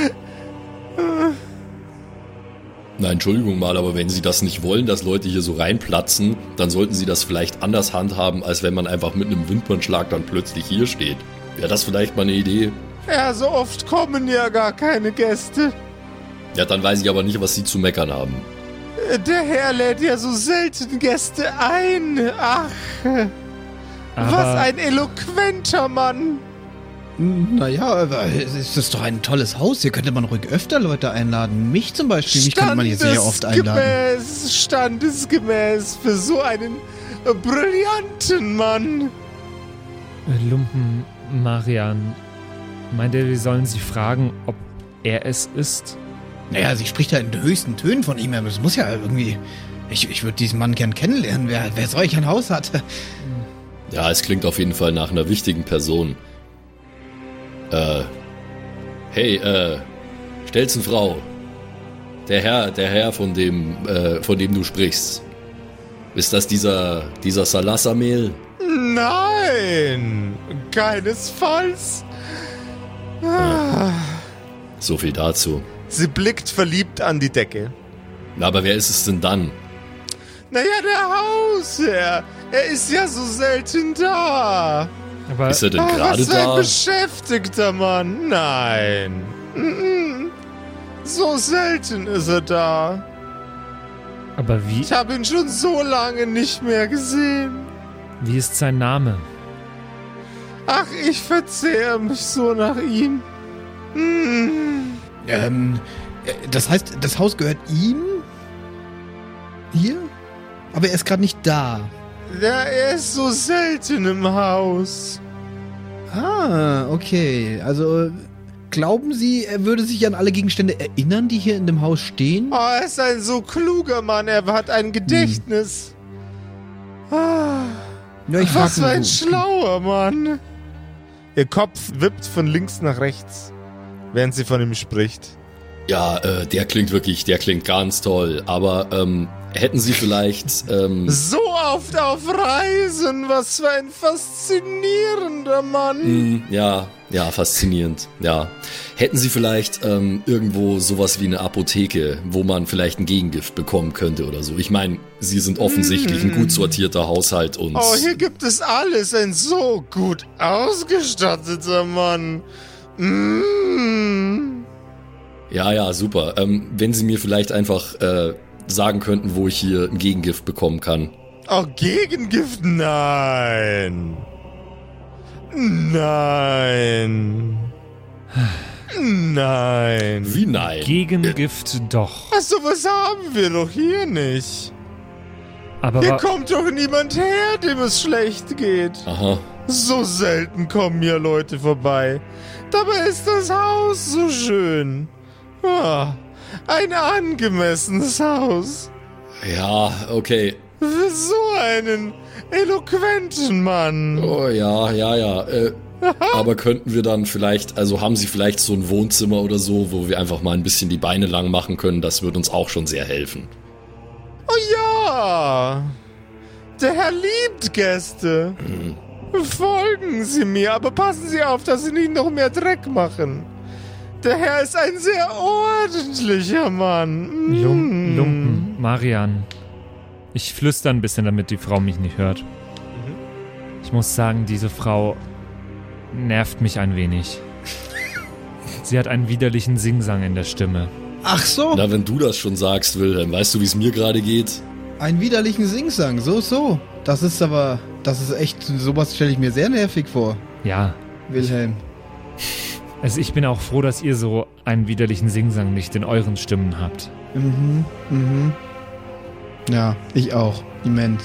Na, Entschuldigung mal, aber wenn Sie das nicht wollen, dass Leute hier so reinplatzen, dann sollten Sie das vielleicht anders handhaben, als wenn man einfach mit einem Wimpernschlag dann plötzlich hier steht. Wäre das vielleicht mal eine Idee? Ja, so oft kommen ja gar keine Gäste. Ja, dann weiß ich aber nicht, was Sie zu meckern haben. Der Herr lädt ja so selten Gäste ein. Ach, Aber was ein eloquenter Mann. Naja, aber es ist doch ein tolles Haus. Hier könnte man ruhig öfter Leute einladen. Mich zum Beispiel, mich könnte man hier sehr oft einladen. Standesgemäß, standesgemäß für so einen brillanten Mann. Lumpen Marian, meint er, wir sollen sie fragen, ob er es ist? Naja, sie spricht ja in den höchsten Tönen von ihm. Es muss ja irgendwie... Ich, ich würde diesen Mann gern kennenlernen, wer, wer solch ein Haus hat. Ja, es klingt auf jeden Fall nach einer wichtigen Person. Äh, hey, äh, Stelzenfrau. Der Herr, der Herr, von dem, äh, von dem du sprichst. Ist das dieser, dieser Salassamel? Nein, keinesfalls. Ah. So viel dazu. Sie blickt verliebt an die Decke. Na, aber wer ist es denn dann? Naja, der Hausherr. Er ist ja so selten da. Aber Ist er denn Ah, gerade was für ein da? beschäftigter Mann. Nein. Mm-mm. So selten ist er da. Aber wie, Ich habe ihn schon so lange nicht mehr gesehen. wie ist sein Name? Ach, ich verzehre mich so nach ihm. Mm. Ähm, äh, das heißt, das Haus gehört ihm? Hier? Aber er ist gerade nicht da. Ja, er ist so selten im Haus. Ah, okay. Also, glauben Sie, er würde sich an alle Gegenstände erinnern, die hier in dem Haus stehen? Oh, er ist ein so kluger Mann. Er hat ein Gedächtnis. Ah, Ja, ich frag was für nur ein so. schlauer Mann. Ihr Kopf wippt von links nach rechts, während sie von ihm spricht. Ja, äh, der klingt wirklich, der klingt ganz toll. Aber, ähm, hätten Sie vielleicht, ähm... So oft auf Reisen. Was für ein faszinierender Mann. mh, ja, ja, faszinierend, ja. Hätten Sie vielleicht, ähm, irgendwo sowas wie eine Apotheke, wo man vielleicht ein Gegengift bekommen könnte oder so? Ich meine, Sie sind offensichtlich ein gut sortierter Haushalt und... Oh, hier gibt es alles. Ein so gut ausgestatteter Mann. Mm. Ja, ja, super. Ähm, wenn Sie mir vielleicht einfach äh, sagen könnten, wo ich hier ein Gegengift bekommen kann. Oh, Gegengift? Nein. Nein. Nein. Wie nein? Gegengift doch. Ach, sowas haben wir doch hier nicht. Aber Hier wa- kommt doch niemand her, dem es schlecht geht. Aha. So selten kommen hier Leute vorbei. Dabei ist das Haus so schön. Ah, ein angemessenes Haus. Ja, okay. Für so einen eloquenten Mann. Oh ja, ja, ja. Äh, aber könnten wir dann vielleicht, also haben Sie vielleicht so ein Wohnzimmer oder so, wo wir einfach mal ein bisschen die Beine lang machen können? Das würde uns auch schon sehr helfen. Oh ja. Der Herr liebt Gäste. Folgen Sie mir, aber passen Sie auf, dass Sie nicht noch mehr Dreck machen. Der Herr ist ein sehr ordentlicher Mann. Mm. Lum Lumpen Marian. Ich flüster ein bisschen, damit die Frau mich nicht hört. Ich muss sagen, diese Frau nervt mich ein wenig. Sie hat einen widerlichen Singsang in der Stimme. Ach so, Na, wenn du das schon sagst, Wilhelm, weißt du, wie es mir gerade geht? einen widerlichen Singsang. So, so. Das ist aber, das ist echt, sowas stelle ich mir sehr nervig vor, Ja, Wilhelm. also ich bin auch froh, dass ihr so einen widerlichen Singsang nicht in euren Stimmen habt. Mhm, mhm. Ja, ich auch. Immens.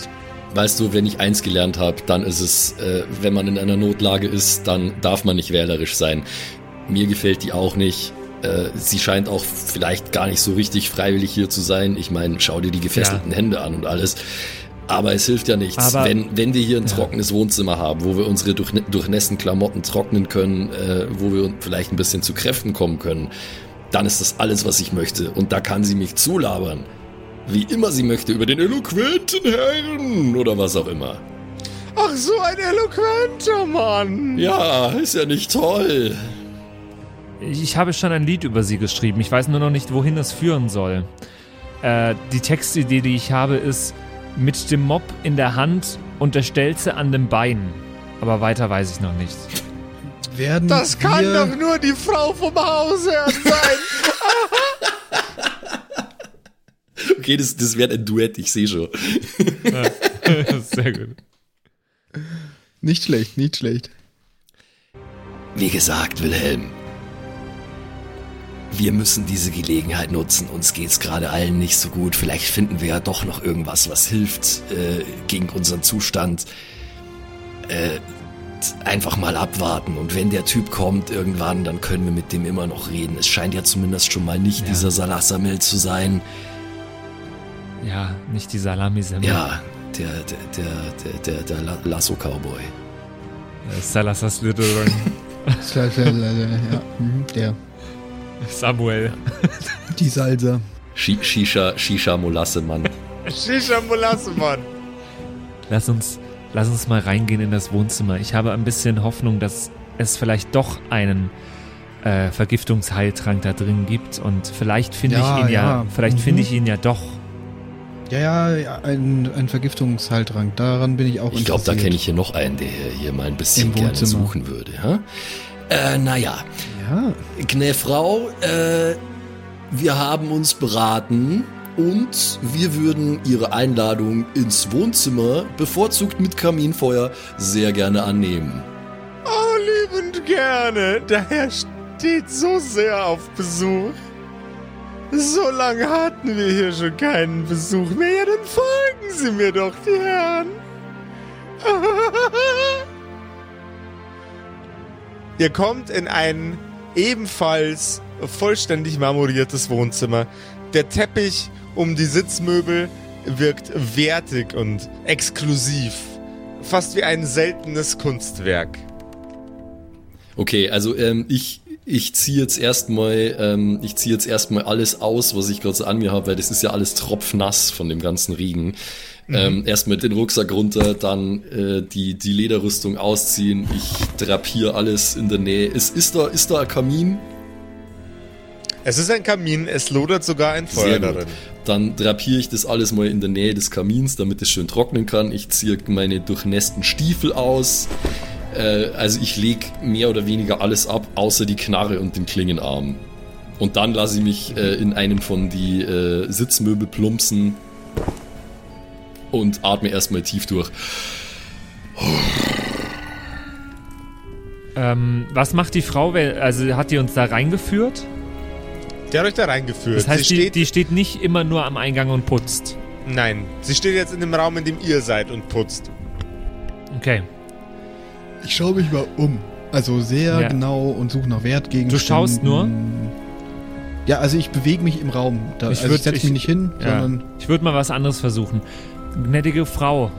weißt du, wenn ich eins gelernt habe, dann ist es, äh, wenn man in einer Notlage ist, dann darf man nicht wählerisch sein. Mir gefällt die auch nicht. Äh, sie scheint auch vielleicht gar nicht so richtig freiwillig hier zu sein. Ich meine, schau dir die gefesselten ja. Hände an und alles. Aber es hilft ja nichts, Aber, wenn, wenn wir hier ein ja. trockenes Wohnzimmer haben, wo wir unsere durch, durchnässten Klamotten trocknen können, äh, wo wir vielleicht ein bisschen zu Kräften kommen können, dann ist das alles, was ich möchte. Und da kann sie mich zulabern. Wie immer sie möchte, über den eloquenten Herrn oder was auch immer. Ach, so ein eloquenter Mann. Ja, ist ja nicht toll. Ich habe schon ein Lied über sie geschrieben. Ich weiß nur noch nicht, wohin es führen soll. Äh, die Textidee, die ich habe, ist mit dem Mob in der Hand und der Stelze an dem Bein. Aber weiter weiß ich noch nicht. Werden das kann wir... doch nur die Frau vom Hausherrn sein. Okay, das, das wird ein Duett, ich sehe schon. Ja, sehr gut. Nicht schlecht, nicht schlecht. Wie gesagt, Wilhelm, wir müssen diese Gelegenheit nutzen. Uns geht's gerade allen nicht so gut. Vielleicht finden wir ja doch noch irgendwas, was hilft äh, gegen unseren Zustand. Äh, einfach mal abwarten. Und wenn der Typ kommt irgendwann, dann können wir mit dem immer noch reden. Es scheint ja zumindest schon mal nicht ja. dieser Salasamil zu sein. Ja, nicht die Salami-Semmel. Ja, der, der, der, der, der, der Lasso-Cowboy. Salazar Slytherin. Ja, der. Samuel. Die Salsa. Shisha, Shisha Molasse, Mann. Shisha Molasse, Mann. Lass uns, lass uns mal reingehen in das Wohnzimmer. Ich habe ein bisschen Hoffnung, dass es vielleicht doch einen äh, Vergiftungsheiltrank da drin gibt und vielleicht finde ja, ich ihn ja, ja. vielleicht mhm. finde ich ihn ja doch. Ja, ja, ja ein, ein Vergiftungsheiltrank. Daran bin ich auch Ich glaube, da kenne ich hier noch einen, der hier mal ein bisschen gerne suchen würde. Ja? Äh, naja. Ja. Gnäfrau, äh, wir haben uns beraten und wir würden Ihre Einladung ins Wohnzimmer, bevorzugt mit Kaminfeuer, sehr gerne annehmen. Oh, liebend gerne. Der Herr steht so sehr auf Besuch. So lange hatten wir hier schon keinen Besuch mehr. Ja, dann folgen Sie mir doch, die Herren. Ihr kommt in ein ebenfalls vollständig marmoriertes Wohnzimmer. Der Teppich um die Sitzmöbel wirkt wertig und exklusiv. Fast wie ein seltenes Kunstwerk. Okay, also ähm, ich... Ich ziehe jetzt erstmal, ähm, ich ziehe jetzt erstmal alles aus, was ich gerade so an mir habe, weil das ist ja alles tropfnass von dem ganzen Regen. Mhm. Ähm, erstmal den Rucksack runter, dann äh, die die Lederrüstung ausziehen. Ich drapiere alles in der Nähe. Ist ist da ist da ein Kamin? Es ist ein Kamin. Es lodert sogar ein Feuer darin. Dann drapiere ich das alles mal in der Nähe des Kamins, damit es schön trocknen kann. Ich ziehe meine durchnässten Stiefel aus. Also ich lege mehr oder weniger alles ab, außer die Knarre und den Klingenarm. Und dann lasse ich mich äh, in einen von die äh, Sitzmöbel plumpsen und atme erstmal tief durch. Ähm, was macht die Frau? Also hat die uns da reingeführt? Der hat euch da reingeführt. Das heißt, sie die, steht, die steht nicht immer nur am Eingang und putzt? Nein, sie steht jetzt in dem Raum, in dem ihr seid und putzt. Okay. Ich schaue mich mal um. Also sehr ja. genau und suche nach Wertgegenständen. Du schaust nur? Ja, also ich bewege mich im Raum. Da, ich also ich setze mich nicht hin, ja. sondern... Ich würde mal was anderes versuchen. Gnädige Frau.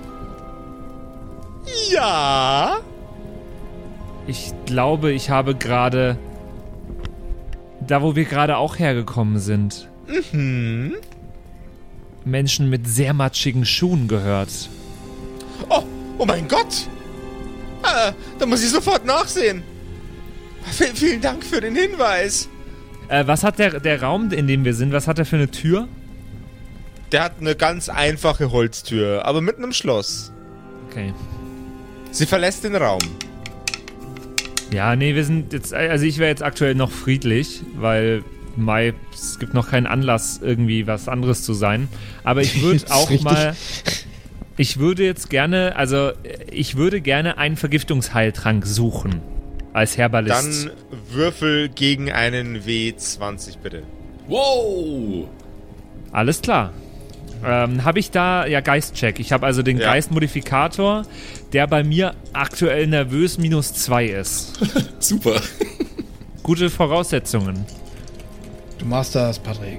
Ja? Ich glaube, ich habe gerade... Da, wo wir gerade auch hergekommen sind. Mhm. Menschen mit sehr matschigen Schuhen gehört. Oh, oh mein Gott! Ah, da muss ich sofort nachsehen. V- vielen Dank für den Hinweis. Äh, was hat der, der Raum, in dem wir sind, was hat der für eine Tür? Der hat eine ganz einfache Holztür, aber mit einem Schloss. Okay. Sie verlässt den Raum. Ja, nee, wir sind jetzt, also ich wäre jetzt aktuell noch friedlich, weil Mai, es gibt noch keinen Anlass, irgendwie was anderes zu sein. Aber ich würde auch richtig. mal... Ich würde jetzt gerne, also ich würde gerne einen Vergiftungsheiltrank suchen. Als Herbalist. Dann würfel gegen einen W zwanzig, bitte. Wow! Alles klar. Ähm, habe ich da, ja, Geistcheck. Ich habe also den Ja. Geistmodifikator, der bei mir aktuell nervös minus zwei ist. Super. Gute Voraussetzungen. Du machst das, Patrick.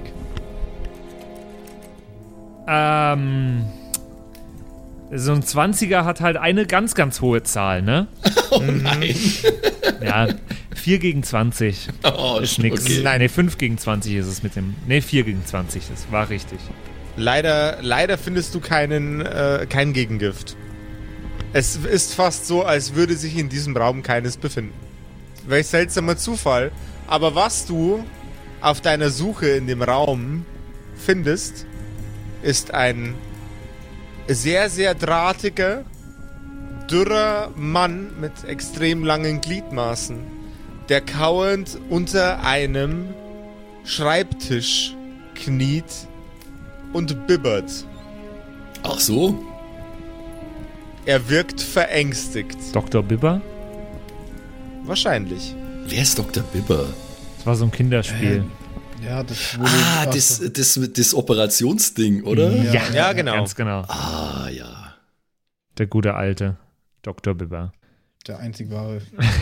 Ähm, so ein zwanziger hat halt eine ganz, ganz hohe Zahl, ne? Oh nein. Ja, vier gegen zwanzig Oh, ist nix. okay. Nein, nee, fünf gegen zwanzig ist es mit dem, nee, vier gegen zwanzig, das war richtig. Leider, leider findest du keinen, äh, kein Gegengift. Es ist fast so, als würde sich in diesem Raum keines befinden. Welch seltsamer Zufall. Aber was du auf deiner Suche in dem Raum findest, ist ein sehr, sehr drahtiger, dürrer Mann mit extrem langen Gliedmaßen, der kauend unter einem Schreibtisch kniet und bibbert. Ach so? Er wirkt verängstigt. Doktor Bibber? Wahrscheinlich. Wer ist Doktor Bibber? Das war so ein Kinderspiel. Ja, das wurde. Ah, ach das, so. das, das Operationsding, oder? Ja, Ja, genau. Ganz genau. Ah, ja. Der gute alte Doktor Bibber. Der einzig wahre.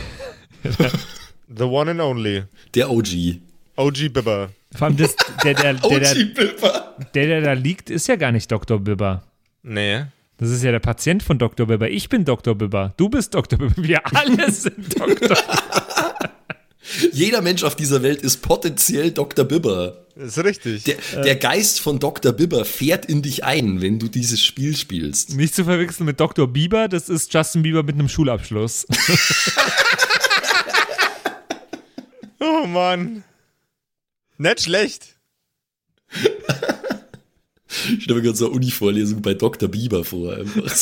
The one and only. Der O G. O G Bibber. Vor allem das, der, der, der, O der, G Bibber. der, der da liegt, ist ja gar nicht Doktor Bibber. Nee. Das ist ja der Patient von Doktor Bibber. Ich bin Doktor Bibber. Du bist Doktor Bibber. Wir alle sind Doktor Jeder Mensch auf dieser Welt ist potenziell Doktor Bibber. Ist richtig. Der, der Geist von Doktor Bibber fährt in dich ein, wenn du dieses Spiel spielst. Nicht zu verwechseln mit Doktor Bieber. Das ist Justin Bieber mit einem Schulabschluss. Oh Mann. Nicht schlecht. Ich stelle mir gerade so eine Uni-Vorlesung bei Doktor Bieber vor. Einfach.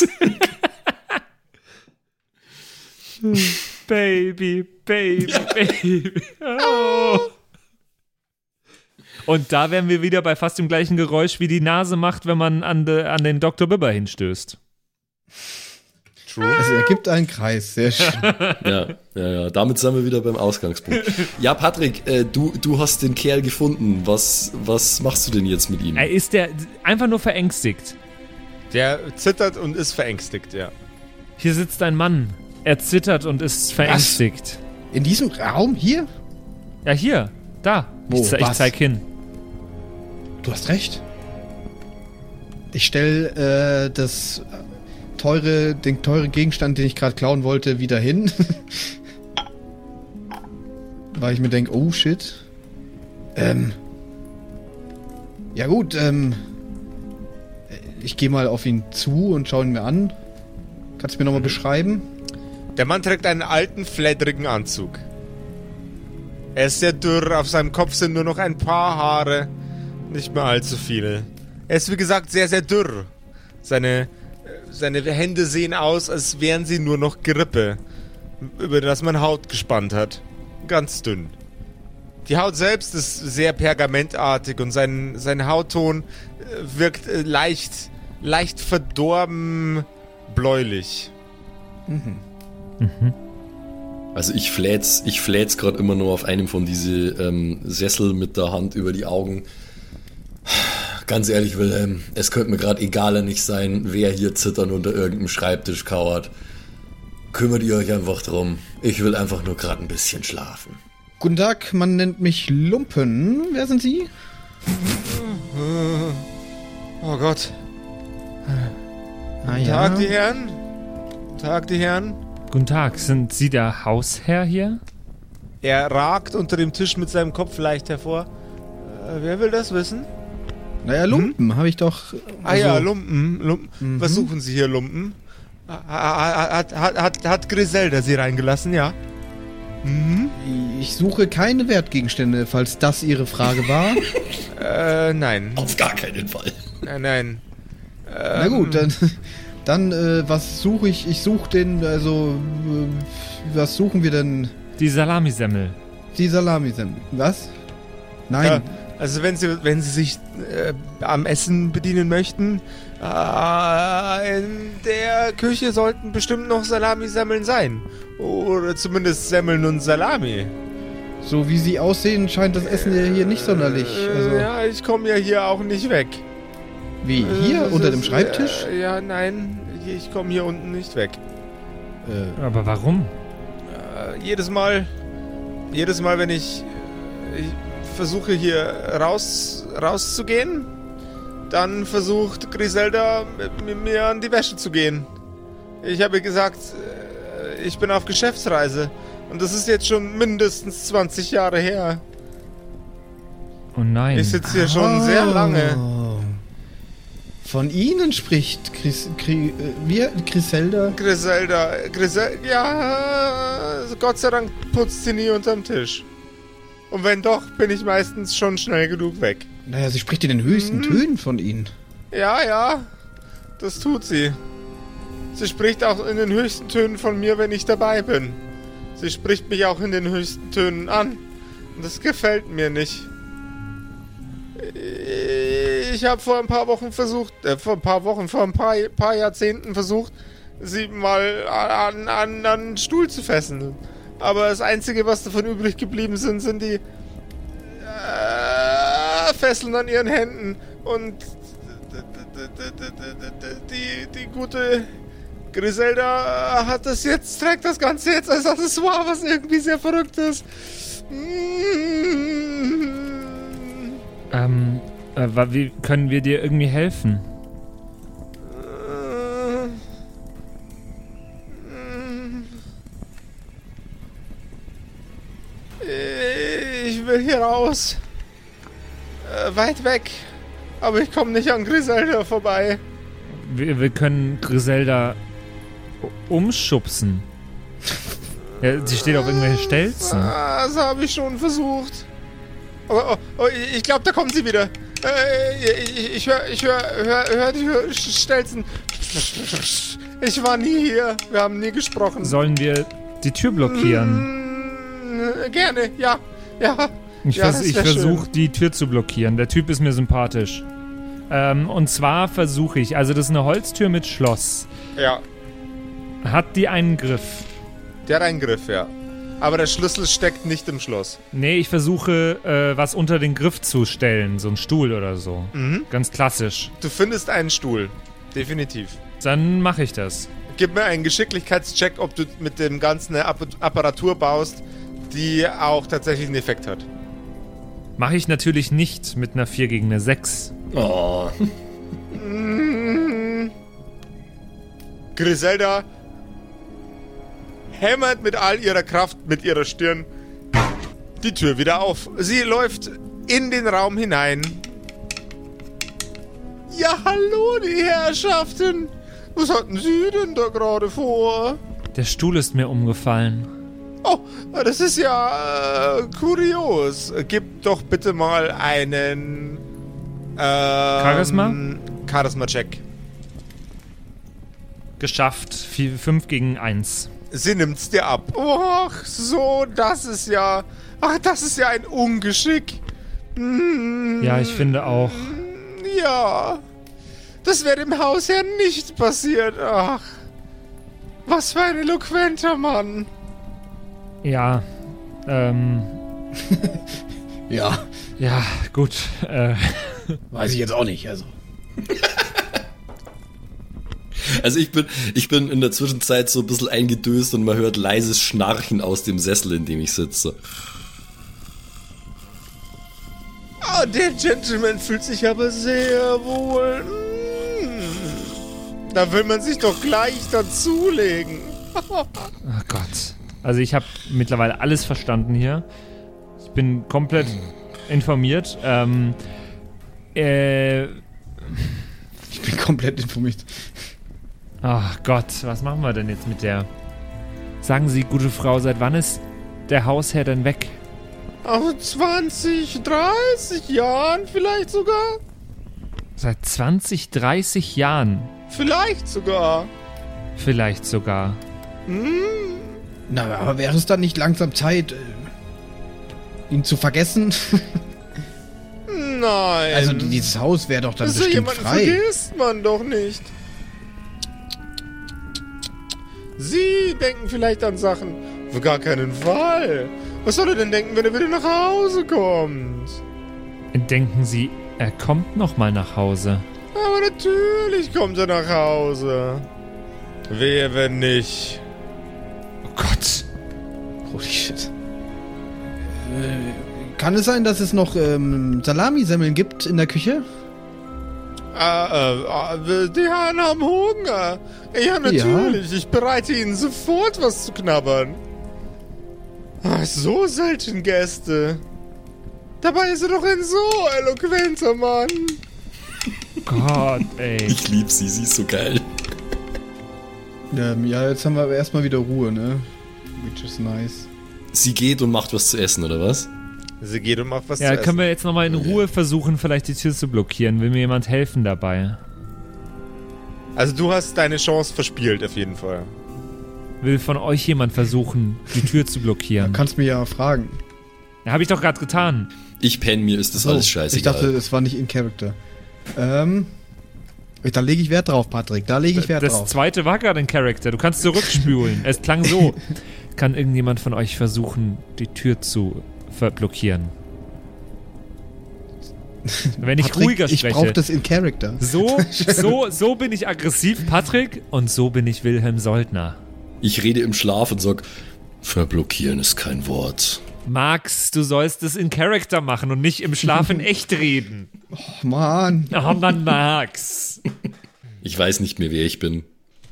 Baby, Baby, Baby. Oh. Und da wären wir wieder bei fast dem gleichen Geräusch, wie die Nase macht, wenn man an, de, an den Doktor Bibber hinstößt. True. Es ergibt einen Kreis, sehr schön. Ja, ja, ja. Damit sind wir wieder beim Ausgangspunkt. Ja, Patrick, äh, du, du hast den Kerl gefunden. Was, was machst du denn jetzt mit ihm? Er ist der einfach nur verängstigt. Der zittert und ist verängstigt, ja. Hier sitzt ein Mann. Er zittert und ist verängstigt. In diesem Raum hier? Ja, hier. Da. Wo? Ich, ze ich Was? zeig hin. Du hast recht. Ich stelle äh, das teure, den teuren Gegenstand, den ich gerade klauen wollte, wieder hin. Weil ich mir denke, oh shit. Ähm. Ja gut, ähm. Ich gehe mal auf ihn zu und schaue ihn mir an. Kannst du mir nochmal beschreiben? Der Mann trägt einen alten, flatterigen Anzug. Er ist sehr dürr, auf seinem Kopf sind nur noch ein paar Haare, nicht mehr allzu viele. Er ist wie gesagt sehr, sehr dürr. Seine, seine Hände sehen aus, als wären sie nur noch Gerippe, über das man Haut gespannt hat. Ganz dünn. Die Haut selbst ist sehr pergamentartig und sein, sein Hautton wirkt leicht, leicht verdorben bläulich. Mhm. Mhm. Also ich flät's, ich flät's gerade immer nur auf einem von diese ähm, Sessel mit der Hand über die Augen. Ganz ehrlich, Wilhelm, es könnte mir gerade egaler nicht sein, wer hier zittern unter irgendeinem Schreibtisch kauert. Kümmert ihr euch einfach drum. Ich will einfach nur gerade ein bisschen schlafen. Guten Tag, man nennt mich Lumpen. Wer sind Sie? Oh Gott. Ah, Guten Tag, die Herren. Guten Tag, die Herren. Guten Tag, sind Sie der Hausherr hier? Er ragt unter dem Tisch mit seinem Kopf leicht hervor. Äh, wer will das wissen? Naja, Lumpen, habe ich doch. Ah ja, also- Lumpen. Lumpen. Mhm. Was suchen Sie hier, Lumpen? Hat, hat, hat, hat Griselda Sie reingelassen, ja? Mhm. Ich suche keine Wertgegenstände, falls das Ihre Frage war. Äh, nein. Auf gar keinen Fall. Nein, nein. Na gut, dann, dann äh, was suche ich? Ich suche den, also, äh, was suchen wir denn? Die Salamisemmel. Die Salamisemmel. Was? Nein. Ja, also wenn Sie, wenn Sie sich äh, am Essen bedienen möchten, äh, in der Küche sollten bestimmt noch Salamisemmeln sein. Oder zumindest Semmeln und Salami. So wie sie aussehen, scheint das Essen ja hier nicht sonderlich. Also, Äh, ja, ich komme ja hier auch nicht weg. Wie, hier, äh, unter dem Schreibtisch? Äh, ja, nein, ich komme hier unten nicht weg. Äh, Aber warum? Äh, jedes Mal, jedes Mal, wenn ich, ich versuche hier raus, rauszugehen, dann versucht Griselda mit, mit mir an die Wäsche zu gehen. Ich habe gesagt, ich bin auf Geschäftsreise. Und das ist jetzt schon mindestens zwanzig Jahre her. Oh nein. Ich sitze hier schon sehr lange. Von Ihnen spricht Chris, Chris, wir, Griselda. Griselda, Griselda, ja, Gott sei Dank putzt sie nie unterm Tisch. Und wenn doch, bin ich meistens schon schnell genug weg. Naja, sie spricht in den höchsten mhm. Tönen von Ihnen. Ja, ja, das tut sie. Sie spricht auch in den höchsten Tönen von mir, wenn ich dabei bin. Sie spricht mich auch in den höchsten Tönen an. Und das gefällt mir nicht. Ich habe vor ein paar Wochen versucht, äh, vor ein paar Wochen, vor ein paar, paar Jahrzehnten versucht, sie mal an, an, an einen Stuhl zu fesseln. Aber das Einzige, was davon übrig geblieben sind, sind die äh, Fesseln an ihren Händen. Und die, die gute Griselda hat das jetzt, trägt das Ganze jetzt als Accessoire, was irgendwie sehr verrückt ist. Ähm, äh, wie können wir dir irgendwie helfen? Ich will hier raus. Äh, weit weg. Aber ich komme nicht an Griselda vorbei. Wir, wir können Griselda umschubsen. Ja, sie steht auf irgendwelchen Stelzen. Das habe ich schon versucht. Oh, oh, oh, ich glaube, da kommt sie wieder. Äh, ich ich höre ich hör, hör, hör die Stelzen. Ich war nie hier. Wir haben nie gesprochen. Sollen wir die Tür blockieren? Mm, gerne, ja. Ja. Ich, ja, vers- ich versuche, die Tür zu blockieren. Der Typ ist mir sympathisch. Ähm, und zwar versuche ich, also das ist eine Holztür mit Schloss. Ja. Hat die einen Griff? Der hat einen Griff, ja. Aber der Schlüssel steckt nicht im Schloss. Nee, ich versuche, äh, was unter den Griff zu stellen. So ein Stuhl oder so. Mhm. Ganz klassisch. Du findest einen Stuhl. Definitiv. Dann mache ich das. Gib mir einen Geschicklichkeitscheck, ob du mit dem Ganzen eine App- Apparatur baust, die auch tatsächlich einen Effekt hat. Mache ich natürlich nicht mit einer vier gegen eine sechs. Oh. Mm. Griselda hämmert mit all ihrer Kraft, mit ihrer Stirn, die Tür wieder auf. Sie läuft in den Raum hinein. Ja, hallo, die Herrschaften. Was hatten Sie denn da gerade vor? Der Stuhl ist mir umgefallen. Oh, das ist ja äh, kurios. Gib doch bitte mal einen ähm, Charisma? Charisma-Check. Geschafft. fünf gegen eins. Sie nimmt's dir ab. Och, so, das ist ja... Ach, das ist ja ein Ungeschick. Mm, Ja, ich finde auch. Ja. Das wäre dem Hausherrn nicht passiert. Ach. Was für ein eloquenter Mann. Ja, ähm... Ja, ja, gut. Äh, weiß ich jetzt auch nicht, also. Also ich bin, ich bin in der Zwischenzeit so ein bisschen eingedöst und man hört leises Schnarchen aus dem Sessel, in dem ich sitze. Oh, der Gentleman fühlt sich aber sehr wohl. Mm. Da will man sich doch gleich dazulegen. oh Gott. Also ich habe mittlerweile alles verstanden hier. Ich bin komplett informiert. Ähm, äh... Ich bin komplett informiert. Ach Gott, was machen wir denn jetzt mit der? Sagen Sie, gute Frau, seit wann ist der Hausherr denn weg? Auf zwanzig, dreißig Jahren vielleicht sogar? Seit zwanzig, dreißig Jahren. Vielleicht sogar. Vielleicht sogar. Hm? Na, aber wäre es dann nicht langsam Zeit, äh, ihn zu vergessen? Nein. Also dieses Haus wäre doch dann so bestimmt jemanden frei. vergisst man doch nicht. Sie denken vielleicht an Sachen. Für gar keinen Fall. Was soll er denn denken, wenn er wieder nach Hause kommt? Denken Sie, er kommt noch mal nach Hause? Aber natürlich kommt er nach Hause. Wehe, wenn nicht. Oh Gott. Holy shit. Äh, kann es sein, dass es noch ähm, Salamisemmeln gibt in der Küche? Äh, äh, die Herren haben Hunger. Ja, natürlich. Ja. Ich bereite ihnen sofort was zu knabbern. Ach, so selten Gäste. Dabei ist er doch ein so eloquenter Mann. Gott, ey. Ich lieb sie, sie ist so geil. Ähm, ja, jetzt haben wir aber erstmal wieder Ruhe, ne? Which is nice. Sie geht und macht was zu essen, oder was? Sie geht und macht was ja, zu essen. Ja, können wir jetzt nochmal in Ruhe versuchen, vielleicht die Tür zu blockieren? Will mir jemand helfen dabei? Also du hast deine Chance verspielt, auf jeden Fall. Will von euch jemand versuchen, die Tür zu blockieren? Du kannst mir ja fragen. Ja, hab ich doch gerade getan. Ich penne, mir ist das so, alles scheißegal. Ich dachte, es war nicht in Character. Ähm, da lege ich Wert drauf, Patrick. Da lege ich Wert das drauf. Das zweite war gerade in Character. Du kannst zurückspülen. Es klang so. Kann irgendjemand von euch versuchen, die Tür zu verblockieren? Wenn ich Patrick, ruhiger spreche. Ich brauche das in Character. So, so, so bin ich aggressiv, Patrick, und so bin ich Wilhelm Soldner. Ich rede im Schlaf und sag, verblockieren ist kein Wort. Max, du sollst es in Character machen und nicht im Schlaf in echt reden. Oh, Mann. Oh Mann, Max. Ich weiß nicht mehr, wer ich bin.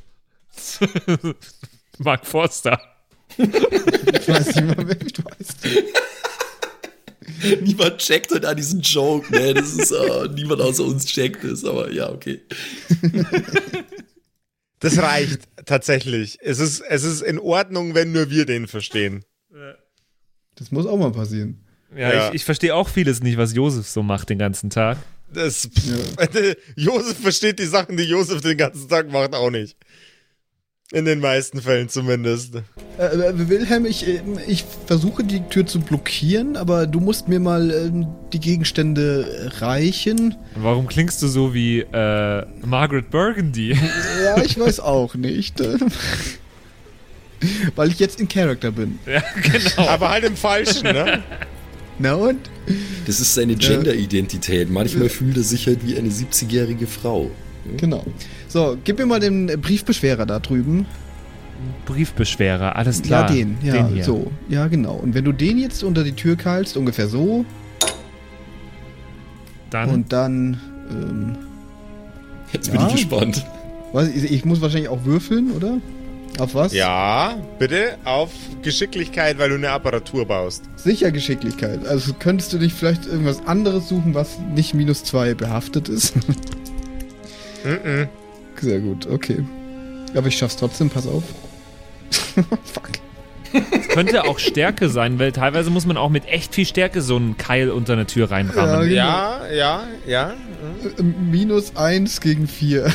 Mark Forster. Ich weiß nicht mehr, wer du heißt. Niemand checkt heute an diesen Joke, ne? Das ist, oh, niemand außer uns checkt es, aber ja, okay. Das reicht tatsächlich. Es ist, es ist in Ordnung, wenn nur wir den verstehen. Das muss auch mal passieren. Ja, ja. Ich, ich verstehe auch vieles nicht, was Josef so macht den ganzen Tag. Das, ja. Josef versteht die Sachen, die Josef den ganzen Tag macht, auch nicht. In den meisten Fällen zumindest. Äh, Wilhelm, ich, ich versuche die Tür zu blockieren, aber du musst mir mal äh, die Gegenstände reichen. Warum klingst du so wie äh, Margaret Burgundy? Ja, ich weiß auch nicht. Weil ich jetzt in Character bin. Ja, genau. Aber halt im Falschen, ne? Na und? Das ist seine Gender-Identität. Manchmal fühlt er sich halt wie eine siebzigjährige Frau. Genau. So, gib mir mal den Briefbeschwerer da drüben. Briefbeschwerer, alles klar. Ja, den, ja, den hier. so. Ja, genau. Und wenn du den jetzt unter die Tür keilst, ungefähr so. Dann? Und dann, ähm, Jetzt bin ja. ich gespannt. Was, ich, ich muss wahrscheinlich auch würfeln, oder? Auf was? Ja, bitte. Auf Geschicklichkeit, weil du eine Apparatur baust. Sicher Geschicklichkeit. Also könntest du dich vielleicht irgendwas anderes suchen, was nicht minus zwei behaftet ist? Mhm. Sehr gut, okay. Aber ich schaff's trotzdem, pass auf. Fuck. Es könnte auch Stärke sein, weil teilweise muss man auch mit echt viel Stärke so einen Keil unter eine Tür reinrammen. Ja, genau. ja, ja. ja. Mhm. Minus eins gegen vier.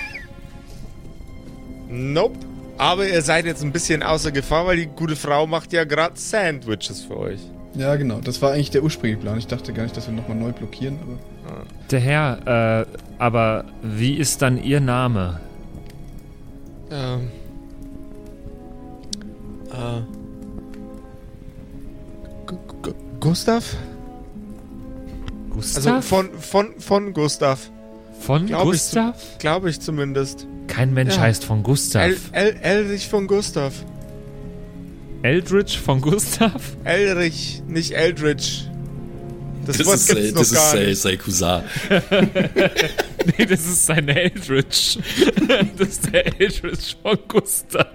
Nope. Aber ihr seid jetzt ein bisschen außer Gefahr, weil die gute Frau macht ja gerade Sandwiches für euch. Ja, genau. Das war eigentlich der ursprüngliche Plan. Ich dachte gar nicht, dass wir nochmal neu blockieren, aber... Der Herr, äh, aber wie ist dann Ihr Name? Ähm... Äh... G- G- Gustav? Gustav? Also von, von, von Gustav. Von Glaub Gustav? Glaube ich zumindest. Kein Mensch Ja. heißt von Gustav. El, El, Elrich von Gustav. Eldridge von Gustav? Elrich, nicht Eldridge. Das, Das Wort ist, gibt's sein, noch das gar ist nicht. sein Cousin. Nee, das ist sein Eldridge. Das ist der Eldridge von Gustav.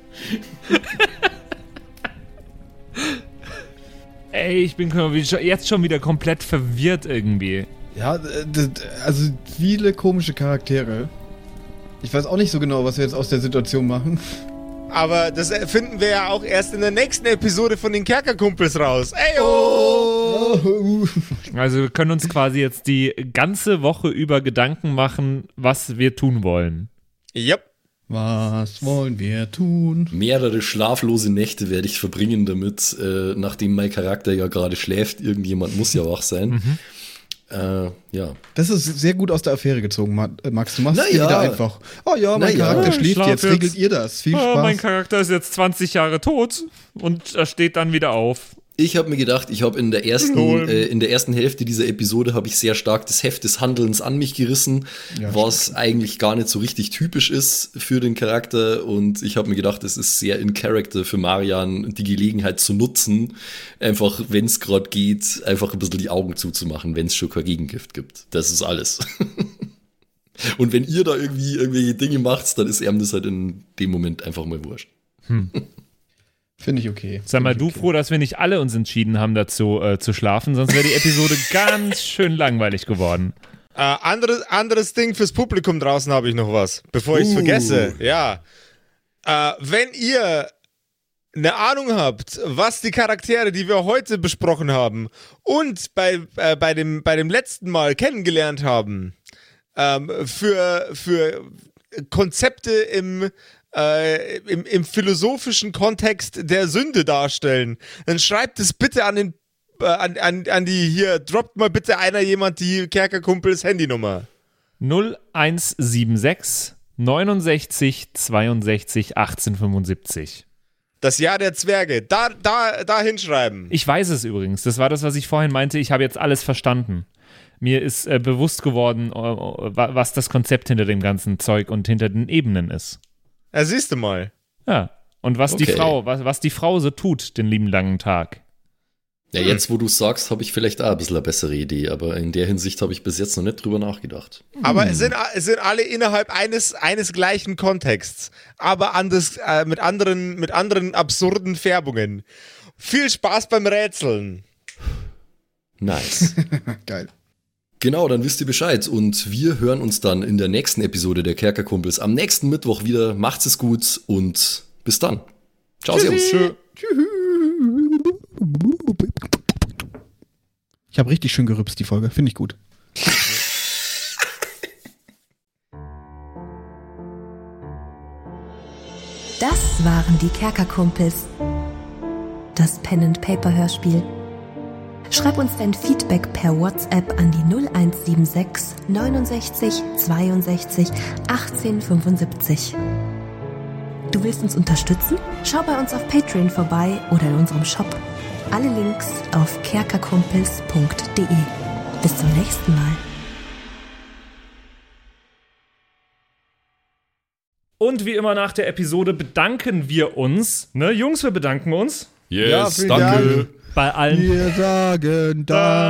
Ey, ich bin jetzt schon wieder komplett verwirrt irgendwie. Ja, d- d- also viele komische Charaktere. Ich weiß auch nicht so genau, was wir jetzt aus der Situation machen. Aber das finden wir ja auch erst in der nächsten Episode von den Kerkerkumpels raus. Ey, oh! Oh. Also wir können uns quasi jetzt die ganze Woche über Gedanken machen, was wir tun wollen. Yep. Was wollen wir tun? Mehrere schlaflose Nächte werde ich verbringen damit, äh, nachdem mein Charakter ja gerade schläft. Irgendjemand muss ja wach sein. Mhm. Äh, ja. Das ist sehr gut aus der Affäre gezogen, Ma- äh, Max. Du machst Na es ja. wieder einfach. Oh ja, mein Na Charakter ja. schläft Schlaf jetzt. jetzt. Regelt ihr das? Viel Oh, Spaß. mein Charakter ist jetzt zwanzig Jahre tot und er steht dann wieder auf. Ich habe mir gedacht, ich habe in der ersten äh, in der ersten Hälfte dieser Episode habe ich sehr stark das Heft des Handelns an mich gerissen, ja, was stimmt. eigentlich gar nicht so richtig typisch ist für den Charakter. Und ich habe mir gedacht, es ist sehr in Character für Marian, die Gelegenheit zu nutzen, einfach, wenn es gerade geht, einfach ein bisschen die Augen zuzumachen, wenn es schon kein Gegengift gibt. Das ist alles. Und wenn ihr da irgendwie irgendwelche Dinge macht, dann ist ihm das halt in dem Moment einfach mal wurscht. Hm. Finde ich okay. Sag mal, Find du okay. froh, dass wir nicht alle uns entschieden haben, dazu äh, zu schlafen, sonst wäre die Episode ganz schön langweilig geworden. Äh, anderes, anderes Ding fürs Publikum draußen habe ich noch was, bevor ich es Uh. vergesse. Ja. Äh, wenn ihr eine Ahnung habt, was die Charaktere, die wir heute besprochen haben und bei, äh, bei, dem, bei dem letzten Mal kennengelernt haben, ähm, für, für Konzepte im Äh, im, im philosophischen Kontext der Sünde darstellen, dann schreibt es bitte an den äh, an, an, an die hier, droppt mal bitte einer jemand die Kerkerkumpels Handynummer. null eins sieben sechs neunundsechzig zweiundsechzig achtzehn fünfundsiebzig. Das Jahr der Zwerge, da, da, da hinschreiben. Ich weiß es übrigens, das war das, was ich vorhin meinte, ich habe jetzt alles verstanden. Mir ist äh, bewusst geworden, äh, was das Konzept hinter dem ganzen Zeug und hinter den Ebenen ist. Ja, siehst du mal. Ja, und was Okay. die Frau, was, was die Frau so tut, den lieben langen Tag. Ja, jetzt, wo du es sagst, habe ich vielleicht auch ein bisschen eine bessere Idee, aber in der Hinsicht habe ich bis jetzt noch nicht drüber nachgedacht. Aber es sind, es sind alle innerhalb eines, eines gleichen Kontexts, aber anders, äh, mit, anderen, mit anderen absurden Färbungen. Viel Spaß beim Rätseln. Nice. Geil. Genau, dann wisst ihr Bescheid und wir hören uns dann in der nächsten Episode der Kerkerkumpels am nächsten Mittwoch wieder. Macht's es gut und bis dann. Ciao, servus. Ich habe richtig schön gerübst, die Folge. Finde ich gut. Das waren die Kerkerkumpels. Das Pen-and-Paper-Hörspiel. Schreib uns dein Feedback per WhatsApp an die null eins sieben sechs neunundsechzig zweiundsechzig achtzehn fünfundsiebzig. Du willst uns unterstützen? Schau bei uns auf Patreon vorbei oder in unserem Shop. Alle Links auf kerkerkumpels punkt de. Bis zum nächsten Mal. Und wie immer nach der Episode bedanken wir uns, ne Jungs, wir bedanken uns. Yes, Ja, vielen danke. Dank. Bei allen, Wir sagen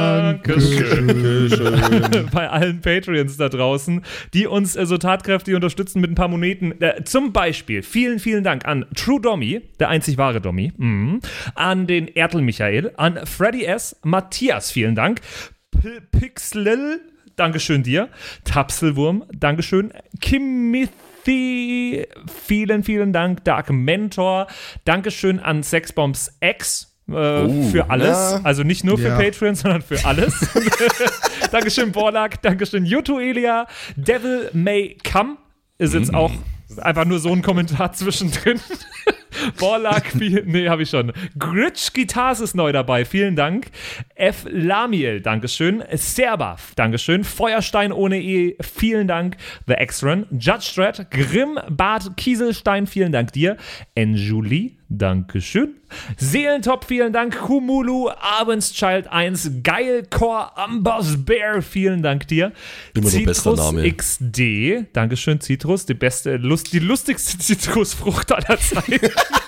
Dankeschön. bei allen Patreons da draußen, die uns äh, so tatkräftig unterstützen mit ein paar Moneten. Äh, zum Beispiel vielen, vielen Dank an True Dommy, der einzig wahre Dommy, mhm. an den Ertel Michael, an Freddy S., Matthias, vielen Dank, P- Pixlil, Dankeschön dir, Tapselwurm, Dankeschön, Kimothy, vielen, vielen Dank, Dark Mentor, Dankeschön an Sexbombs X, Äh, Oh, für alles, ja. also nicht nur für Ja. Patreon, sondern für alles. Dankeschön Borlak, Dankeschön Yuto Elia, Devil May Come ist jetzt auch einfach nur so ein Kommentar zwischendrin. Borlak, viel, nee, habe ich schon. Gritsch Guitars ist neu dabei, vielen Dank. F. Lamiel, Dankeschön. Serbaf, Dankeschön. Feuerstein ohne E, vielen Dank. The X-Run, Judge Dredd, Grimm, Bart Kieselstein, vielen Dank dir. Enjuli, Dankeschön. Seelentop, vielen Dank. Kumulu, Abendschild eins, Geilcore, Amboss Bear, vielen Dank dir. Immer noch bester Citrus Name. X D, Dankeschön, Citrus, die beste, Lust, die lustigste Zitrusfrucht aller Zeiten.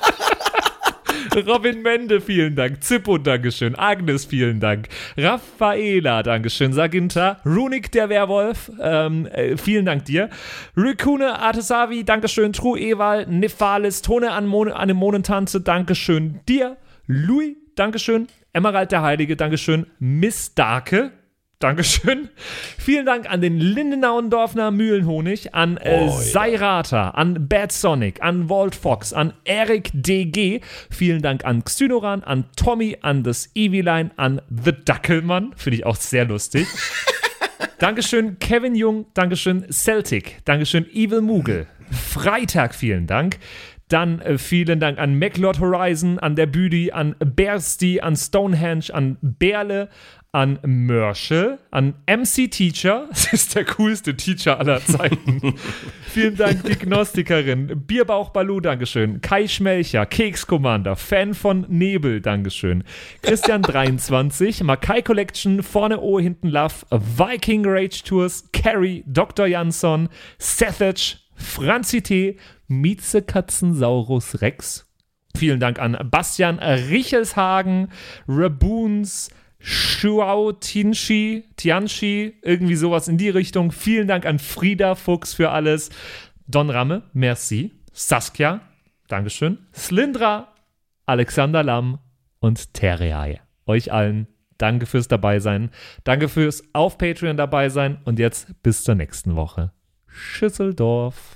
Robin Mende, vielen Dank. Zippo, Dankeschön. Agnes, vielen Dank. Raffaela, Dankeschön. Saginta. Runik, der Werwolf, ähm, äh, vielen Dank dir. Rikune, Artesavi, Dankeschön. True Ewal, Nephalis, Tone an, Mon- an dem Monentanze, Dankeschön dir. Louis, Dankeschön. Emerald, der Heilige, Dankeschön. Miss Darke, Dankeschön. Vielen Dank an den Lindenauendorfner Mühlenhonig, an äh, Oh, ja. Seirata, an Bad Sonic, an Walt Fox, an Eric D G. Vielen Dank an Xynoran, an Tommy, an das Eviline, an The Dackelmann. Finde ich auch sehr lustig. Dankeschön Kevin Jung, Dankeschön Celtic, Dankeschön Evil Moogle. Freitag, vielen Dank. Dann äh, vielen Dank an MacLord Horizon, an der Büdi, an Bersti, an Stonehenge, an Berle, an Mörschel, an M C Teacher, das ist der coolste Teacher aller Zeiten. Vielen Dank, die Gnostikerin. Bierbauch Balu, Dankeschön. Kai Schmelcher, Keks Commander, Fan von Nebel, Dankeschön. Christian dreiundzwanzig, Makai Collection, vorne O, hinten Love, Viking Rage Tours, Carrie, Doktor Jansson, Sethage, Franzi T., Mieze Katzensaurus Rex. Vielen Dank an Bastian Richelshagen, Raboons, Shuao Tianchi, Tianchi, irgendwie sowas in die Richtung. Vielen Dank an Frieda Fuchs für alles. Don Ramme, merci. Saskia, Dankeschön. Slindra, Alexander Lamm und Terreae. Euch allen danke fürs Dabeisein. Danke fürs auf Patreon dabei sein. Und jetzt bis zur nächsten Woche. Schüsseldorf.